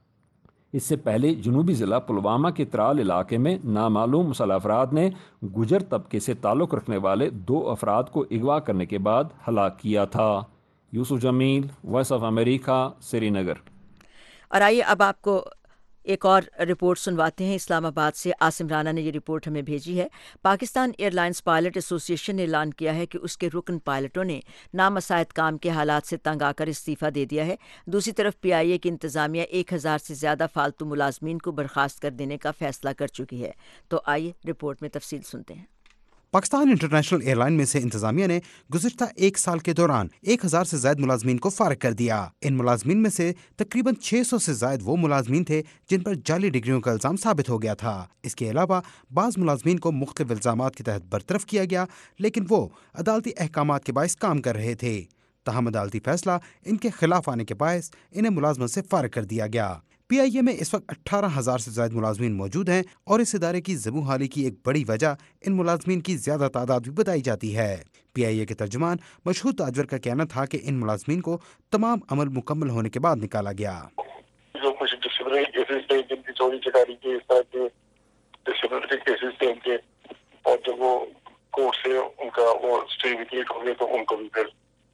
D: इससे पहले जनूबी ज़िला पुलवामा के त्राल इलाके में नामालूम मुसल्लह अफराद ने गुजर तबके से ताल्लुक़ रखने वाले 2 अफराद को अगवा करने के बाद हलाक किया था। Yusuf Jameel, voice of America, Srinagar.
A: और आइए अब आपको एक और रिपोर्ट सुनवाते हैं। इस्लामाबाद से आसिम राना ने ये रिपोर्ट हमें भेजी है। पाकिस्तान एयरलाइंस पायलट एसोसिएशन ने ऐलान किया है कि उसके रुकन पायलटों ने नामसायद काम के हालात से तंग आकर इस्तीफ़ा दे दिया है। दूसरी तरफ PIA की इंतज़ामिया 1000 से ज़्यादा फालतू मुलाजमीन को बर्खास्त कर देने का फैसला कर चुकी है। तो आइए रिपोर्ट में तफसील सुनते हैं।
B: पाकिस्तान इंटरनेशनल एयरलाइन में से इंतजामिया ने गुज़श्ता 1 साल के दौरान 1000 से ज़ायद मुलाजमीन को फारिग कर दिया। इन मुलाजमीन में से तकरीबन 600 से ज़ायद वो मुलाजमीन थे जिन पर जाली डिग्रियों का इल्ज़ाम साबित हो गया था। इसके अलावा बाज़ मुलाजमीन को मुख्तलिफ इल्ज़ामात के तहत बरतरफ किया गया, लेकिन वो अदालती अहकामात के बायस काम कर रहे थे। ताहम अदालती फैसला इनके खिलाफ आने के बायस इन्हें मुलाजमत से फारिग कर दिया गया। PIA में इस वक्त 18,000 से ज़ायद मुलाजमीन मौजूद हैं और इस इदारे की ज़बू हाली की एक बड़ी वजह इन मुलाजमीन की ज़्यादा तादाद भी बताई जाती है। PIA के तर्जुमान मशहूर ताजवर का कहना था कि इन मुलाजमीन को तमाम अमल मुकम्मल होने के बाद निकाला गया।
N: जो कुछ डिसिप्लिनरी केसेस थे, जिनकी चोरी चकारी के इस तरह के डिसिप्लिनरी केसेस थे उनके, और जब वो कोर्ट से उनका वो स्टे वेकेट हो गए तो उनको भी फिर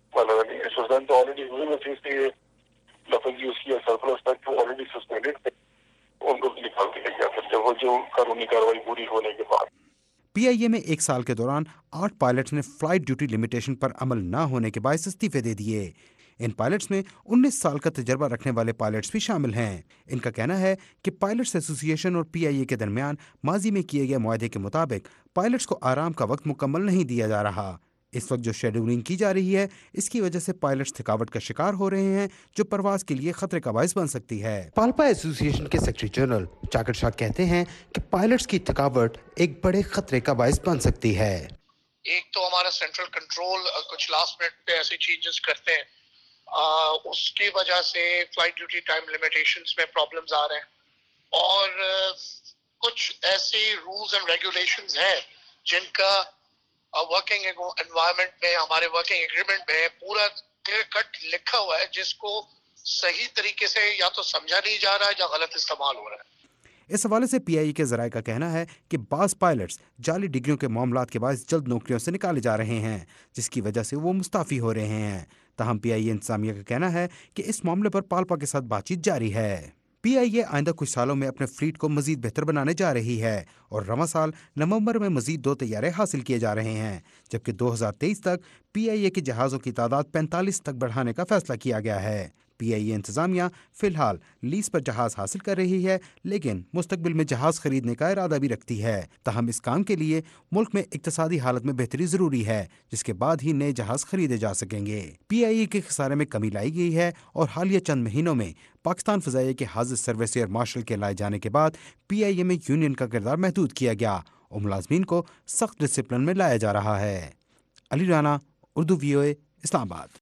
N: ऑलरेडी हुई लफज यूज किया सरप्लस तक तो ऑलरेडी सस्पेंडेड थे, उनको भी निकाल दिया गया फिर जब वो जो कानूनी कार्रवाई पूरी होने के बाद।
B: PIA में 1 साल के दौरान 8 पायलट्स ने फ्लाइट ड्यूटी लिमिटेशन पर अमल न होने के बायस इस्तीफे दे दिए। ان پائلٹس میں 19 سال کا تجربہ رکھنے والے پائلٹس بھی شامل ہیں۔ ان کا کہنا ہے کہ پائلٹس ایسوسی ایشن اور PIA کے درمیان ماضی میں کیے گئے معاہدے کے مطابق پائلٹس کو آرام کا وقت مکمل نہیں دیا جا رہا۔ اس وقت جو شیڈولنگ کی جا رہی ہے اس کی وجہ سے پائلٹس تھکاوٹ کا شکار ہو رہے ہیں، جو پرواز کے لیے خطرے کا باعث بن سکتی ہے۔ پالپا ایسوسی ایشن کے سیکرٹری جنرل چاکر شاہ کہتے ہیں کہ پائلٹس کی تھکاوٹ ایک بڑے خطرے کا باعث بن سکتی ہے۔
O: ایک تو ہمارا سینٹرل کنٹرول کچھ لاسٹ منٹ پہ ایسے چینجز کرتے ہیں، اس کی وجہ سے فلائٹ ڈیوٹی ٹائم لمیٹیشنز میں پرابلمز آ رہے ہیں، اور کچھ ایسی رولز اینڈ ریگولیشنز ہیں جن کا ورکنگ انوائرمنٹ میں، ہمارے ورکنگ ایگریمنٹ میں پورا کلیئر کٹ لکھا ہوا ہے، جس کو صحیح طریقے سے یا تو سمجھا نہیں جا رہا ہے یا غلط استعمال ہو رہا ہے۔
B: اس حوالے سے PIA کے ذرائع کا کہنا ہے کہ بعض پائلٹس جعلی ڈگریوں کے معاملات کے باعث جلد نوکریوں سے نکالے جا رہے ہیں، جس کی وجہ سے وہ مستعفی ہو رہے ہیں۔ تاہم PIA انتظامیہ کا کہنا ہے کہ اس معاملے پر پالپا کے ساتھ بات چیت جاری ہے۔ PIA آئندہ کچھ سالوں میں اپنے فلیٹ کو مزید بہتر بنانے جا رہی ہے اور رواں سال نومبر میں مزید 2 طیارے حاصل کیے جا رہے ہیں، جبکہ 2023 تک PIA کے جہازوں کی تعداد 45 تک بڑھانے کا فیصلہ کیا گیا ہے۔ PIA انتظامیہ فی الحال لیز پر جہاز حاصل کر رہی ہے، لیکن مستقبل میں جہاز خریدنے کا ارادہ بھی رکھتی ہے۔ تاہم اس کام کے لیے ملک میں اقتصادی حالت میں بہتری ضروری ہے، جس کے بعد ہی نئے جہاز خریدے جا سکیں گے۔ PIA کے خسارے میں کمی لائی گئی ہے اور حالیہ چند مہینوں میں پاکستان فضائیہ کے حافظ سروس ایئر مارشل کے لائے جانے کے بعد PIA میں یونین کا کردار محدود کیا گیا اور ملازمین کو سخت ڈسپلن میں لایا جا رہا ہے۔ علی رانا، اردو VOA، اسلام آباد۔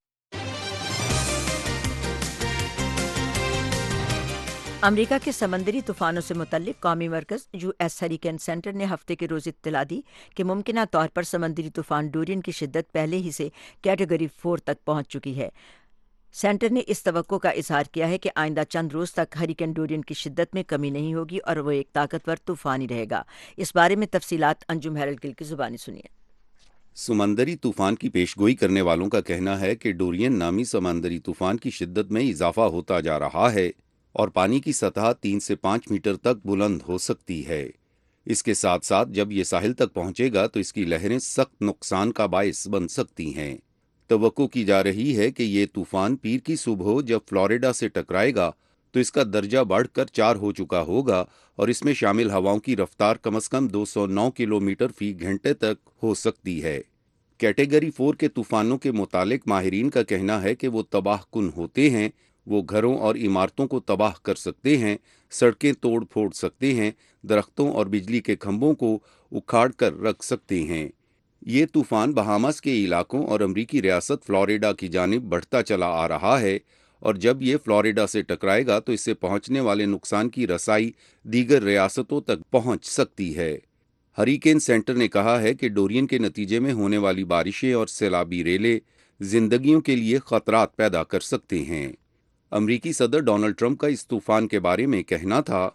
A: امریکہ کے سمندری طوفانوں سے متعلق قومی مرکز US ہریکین سینٹر نے ہفتے کے روز اطلاع دی کہ ممکنہ طور پر سمندری طوفان ڈورین کی شدت پہلے ہی سے کیٹیگری 4 تک پہنچ چکی ہے۔ سینٹر نے اس توقع کا اظہار کیا ہے کہ آئندہ چند روز تک ہریکین ڈورین کی شدت میں کمی نہیں ہوگی اور وہ ایک طاقتور طوفان ہی رہے گا۔ اس بارے میں تفصیلات انجم ہیرلڈ گل کی زبانی سنیے۔
P: سمندری طوفان کی پیشگوئی کرنے والوں کا کہنا ہے کہ ڈورین نامی سمندری طوفان کی شدت میں اضافہ ہوتا جا رہا ہے اور پانی کی سطح 3 سے 5 میٹر تک بلند ہو سکتی ہے۔ اس کے ساتھ ساتھ جب یہ ساحل تک پہنچے گا تو اس کی لہریں سخت نقصان کا باعث بن سکتی ہیں۔ توقع کی جا رہی ہے کہ یہ طوفان پیر کی صبح جب فلوریڈا سے ٹکرائے گا تو اس کا درجہ بڑھ کر 4 ہو چکا ہوگا اور اس میں شامل ہواؤں کی رفتار کم از کم 209 کلومیٹر فی گھنٹے تک ہو سکتی ہے۔ کیٹیگری 4 کے طوفانوں کے متعلق ماہرین کا کہنا ہے کہ وہ تباہ کن ہوتے ہیں، وہ گھروں اور عمارتوں کو تباہ کر سکتے ہیں، سڑکیں توڑ پھوڑ سکتے ہیں، درختوں اور بجلی کے کھمبوں کو اکھاڑ کر رکھ سکتے ہیں۔ یہ طوفان بہاماس کے علاقوں اور امریکی ریاست فلوریڈا کی جانب بڑھتا چلا آ رہا ہے اور جب یہ فلوریڈا سے ٹکرائے گا تو اس سے پہنچنے والے نقصان کی رسائی دیگر ریاستوں تک پہنچ سکتی ہے۔ ہریکین سینٹر نے کہا ہے کہ ڈورین کے نتیجے میں ہونے والی بارشیں اور سیلابی ریلیں زندگیوں کے لیے خطرات پیدا کر سکتے ہیں۔ امریکی صدر ڈونلڈ ٹرمپ کا اس طوفان کے بارے میں کہنا تھا،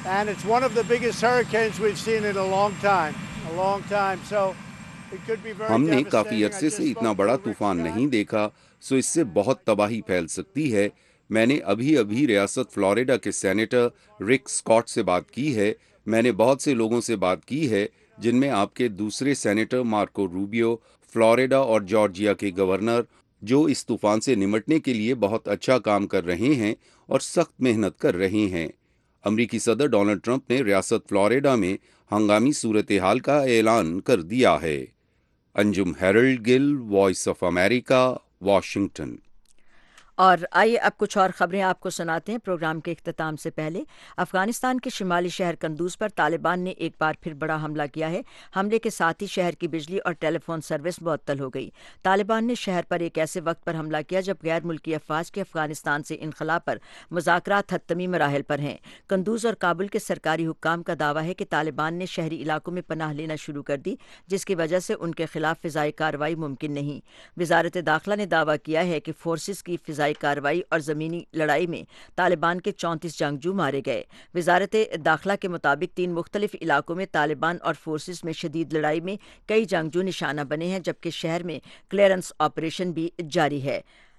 P: ہم نے کافی عرصے سے اتنا بڑا طوفان نہیں دیکھا، سو اس سے بہت تباہی پھیل سکتی ہے۔ میں نے ابھی ریاست فلوریڈا کے سینیٹر رک اسکاٹ سے بات کی ہے، میں نے بہت سے لوگوں سے بات کی ہے جن میں آپ کے دوسرے سینیٹر مارکو روبیو، فلوریڈا اور جارجیا کے گورنر، جو اس طوفان سے نمٹنے کے لیے بہت اچھا کام کر رہے ہیں اور سخت محنت کر رہے ہیں۔ امریکی صدر ڈونلڈ ٹرمپ نے ریاست فلوریڈا میں ہنگامی صورتحال کا اعلان کر دیا ہے۔ Anjum Harold Gill, voice of America, Washington.
A: اور آئیے اب کچھ اور خبریں آپ کو سناتے ہیں۔ پروگرام کے اختتام سے پہلے افغانستان کے شمالی شہر قندوز پر طالبان نے ایک بار پھر بڑا حملہ کیا ہے۔ حملے کے ساتھ ہی شہر کی بجلی اور ٹیلی فون سروس معطل ہو گئی۔ طالبان نے شہر پر ایک ایسے وقت پر حملہ کیا جب غیر ملکی افواج کے افغانستان سے انخلا پر مذاکرات حتمی مراحل پر ہیں۔ قندوز اور کابل کے سرکاری حکام کا دعویٰ ہے کہ طالبان نے شہری علاقوں میں پناہ لینا شروع کر دی، جس کی وجہ سے ان کے خلاف فضائی کارروائی ممکن نہیں۔ وزارت داخلہ نے دعویٰ کیا ہے کہ فورسز کی فضائی کارروائی اور زمینی لڑائی میں طالبان کے 34 جنگجو مارے گئے۔ وزارت داخلہ کے مطابق 3 مختلف علاقوں میں طالبان اور فورسز میں شدید لڑائی میں کئی جنگجو نشانہ بنے ہیں، جبکہ شہر میں کلیئرنس آپریشن بھی جاری ہے۔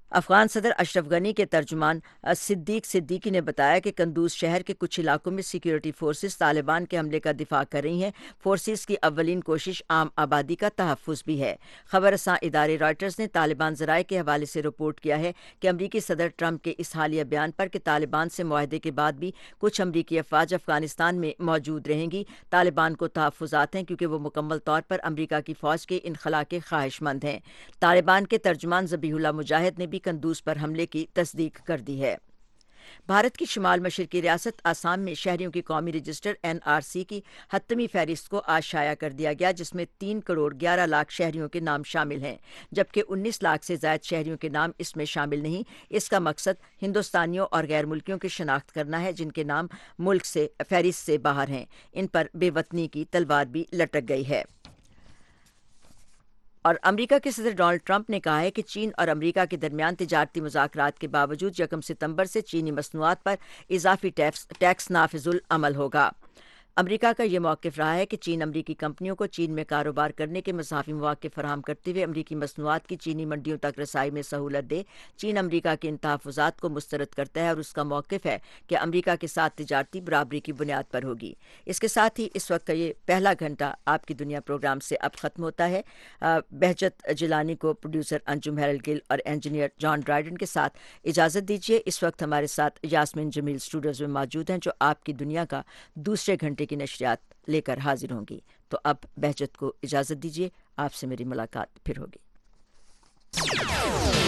A: افغان صدر اشرف غنی کے ترجمان صدیق صدیقی نے بتایا کہ قندوز شہر کے کچھ علاقوں میں سیکیورٹی فورسز طالبان کے حملے کا دفاع کر رہی ہیں۔ فورسز کی اولین کوشش عام آبادی کا تحفظ بھی ہے۔ خبر رساں ادارے رائٹرز نے طالبان ذرائع کے حوالے سے رپورٹ کیا ہے کہ امریکی صدر ٹرمپ کے اس حالیہ بیان پر کہ طالبان سے معاہدے کے بعد بھی کچھ امریکی افواج افغانستان میں موجود رہیں گی، طالبان کو تحفظات ہیں کیونکہ وہ مکمل طور پر امریکہ کی فوج کے انخلاء کے خواہش مند ہیں۔ طالبان کے ترجمان ذبیح اللہ مجاہد نے بھی قندوز پر حملے کی تصدیق کر دی ہے۔ بھارت کی شمال مشرقی ریاست آسام میں شہریوں کی قومی رجسٹر NRC کی حتمی فہرست کو آج شائع کر دیا گیا، جس میں 3 کروڑ 11 لاکھ شہریوں کے نام شامل ہیں، جبکہ 19 لاکھ سے زائد شہریوں کے نام اس میں شامل نہیں۔ اس کا مقصد ہندوستانیوں اور غیر ملکیوں کی شناخت کرنا ہے جن کے نام ملک سے فہرست سے باہر ہیں۔ ان پر بے وطنی کی تلوار بھی لٹک گئی ہے۔ اور امریکہ کے صدر ڈونلڈ ٹرمپ نے کہا ہے کہ چین اور امریکہ کے درمیان تجارتی مذاکرات کے باوجود 1 ستمبر سے چینی مصنوعات پر اضافی ٹیکس نافذ العمل ہوگا۔ امریکہ کا یہ موقف رہا ہے کہ چین امریکی کمپنیوں کو چین میں کاروبار کرنے کے مساوی مواقع فراہم کرتے ہوئے امریکی مصنوعات کی چینی منڈیوں تک رسائی میں سہولت دے۔ چین امریکہ کے ان تحفظات کو مسترد کرتا ہے اور اس کا موقف ہے کہ امریکہ کے ساتھ تجارتی برابری کی بنیاد پر ہوگی۔ اس کے ساتھ ہی اس وقت کا یہ پہلا گھنٹہ آپ کی دنیا پروگرام سے اب ختم ہوتا ہے۔ بہجت جیلانی کو پروڈیوسر انجم ہیرل گل اور انجینئر جان ڈرائیڈن کے ساتھ اجازت دیجیے۔ اس وقت ہمارے ساتھ یاسمین جمیل اسٹوڈیوز میں موجود ہیں جو آپ کی دنیا کا دوسرے گھنٹے کی نشریات لے کر حاضر ہوں گی۔ تو اب بہجت کو اجازت دیجیے، آپ سے میری ملاقات پھر ہوگی۔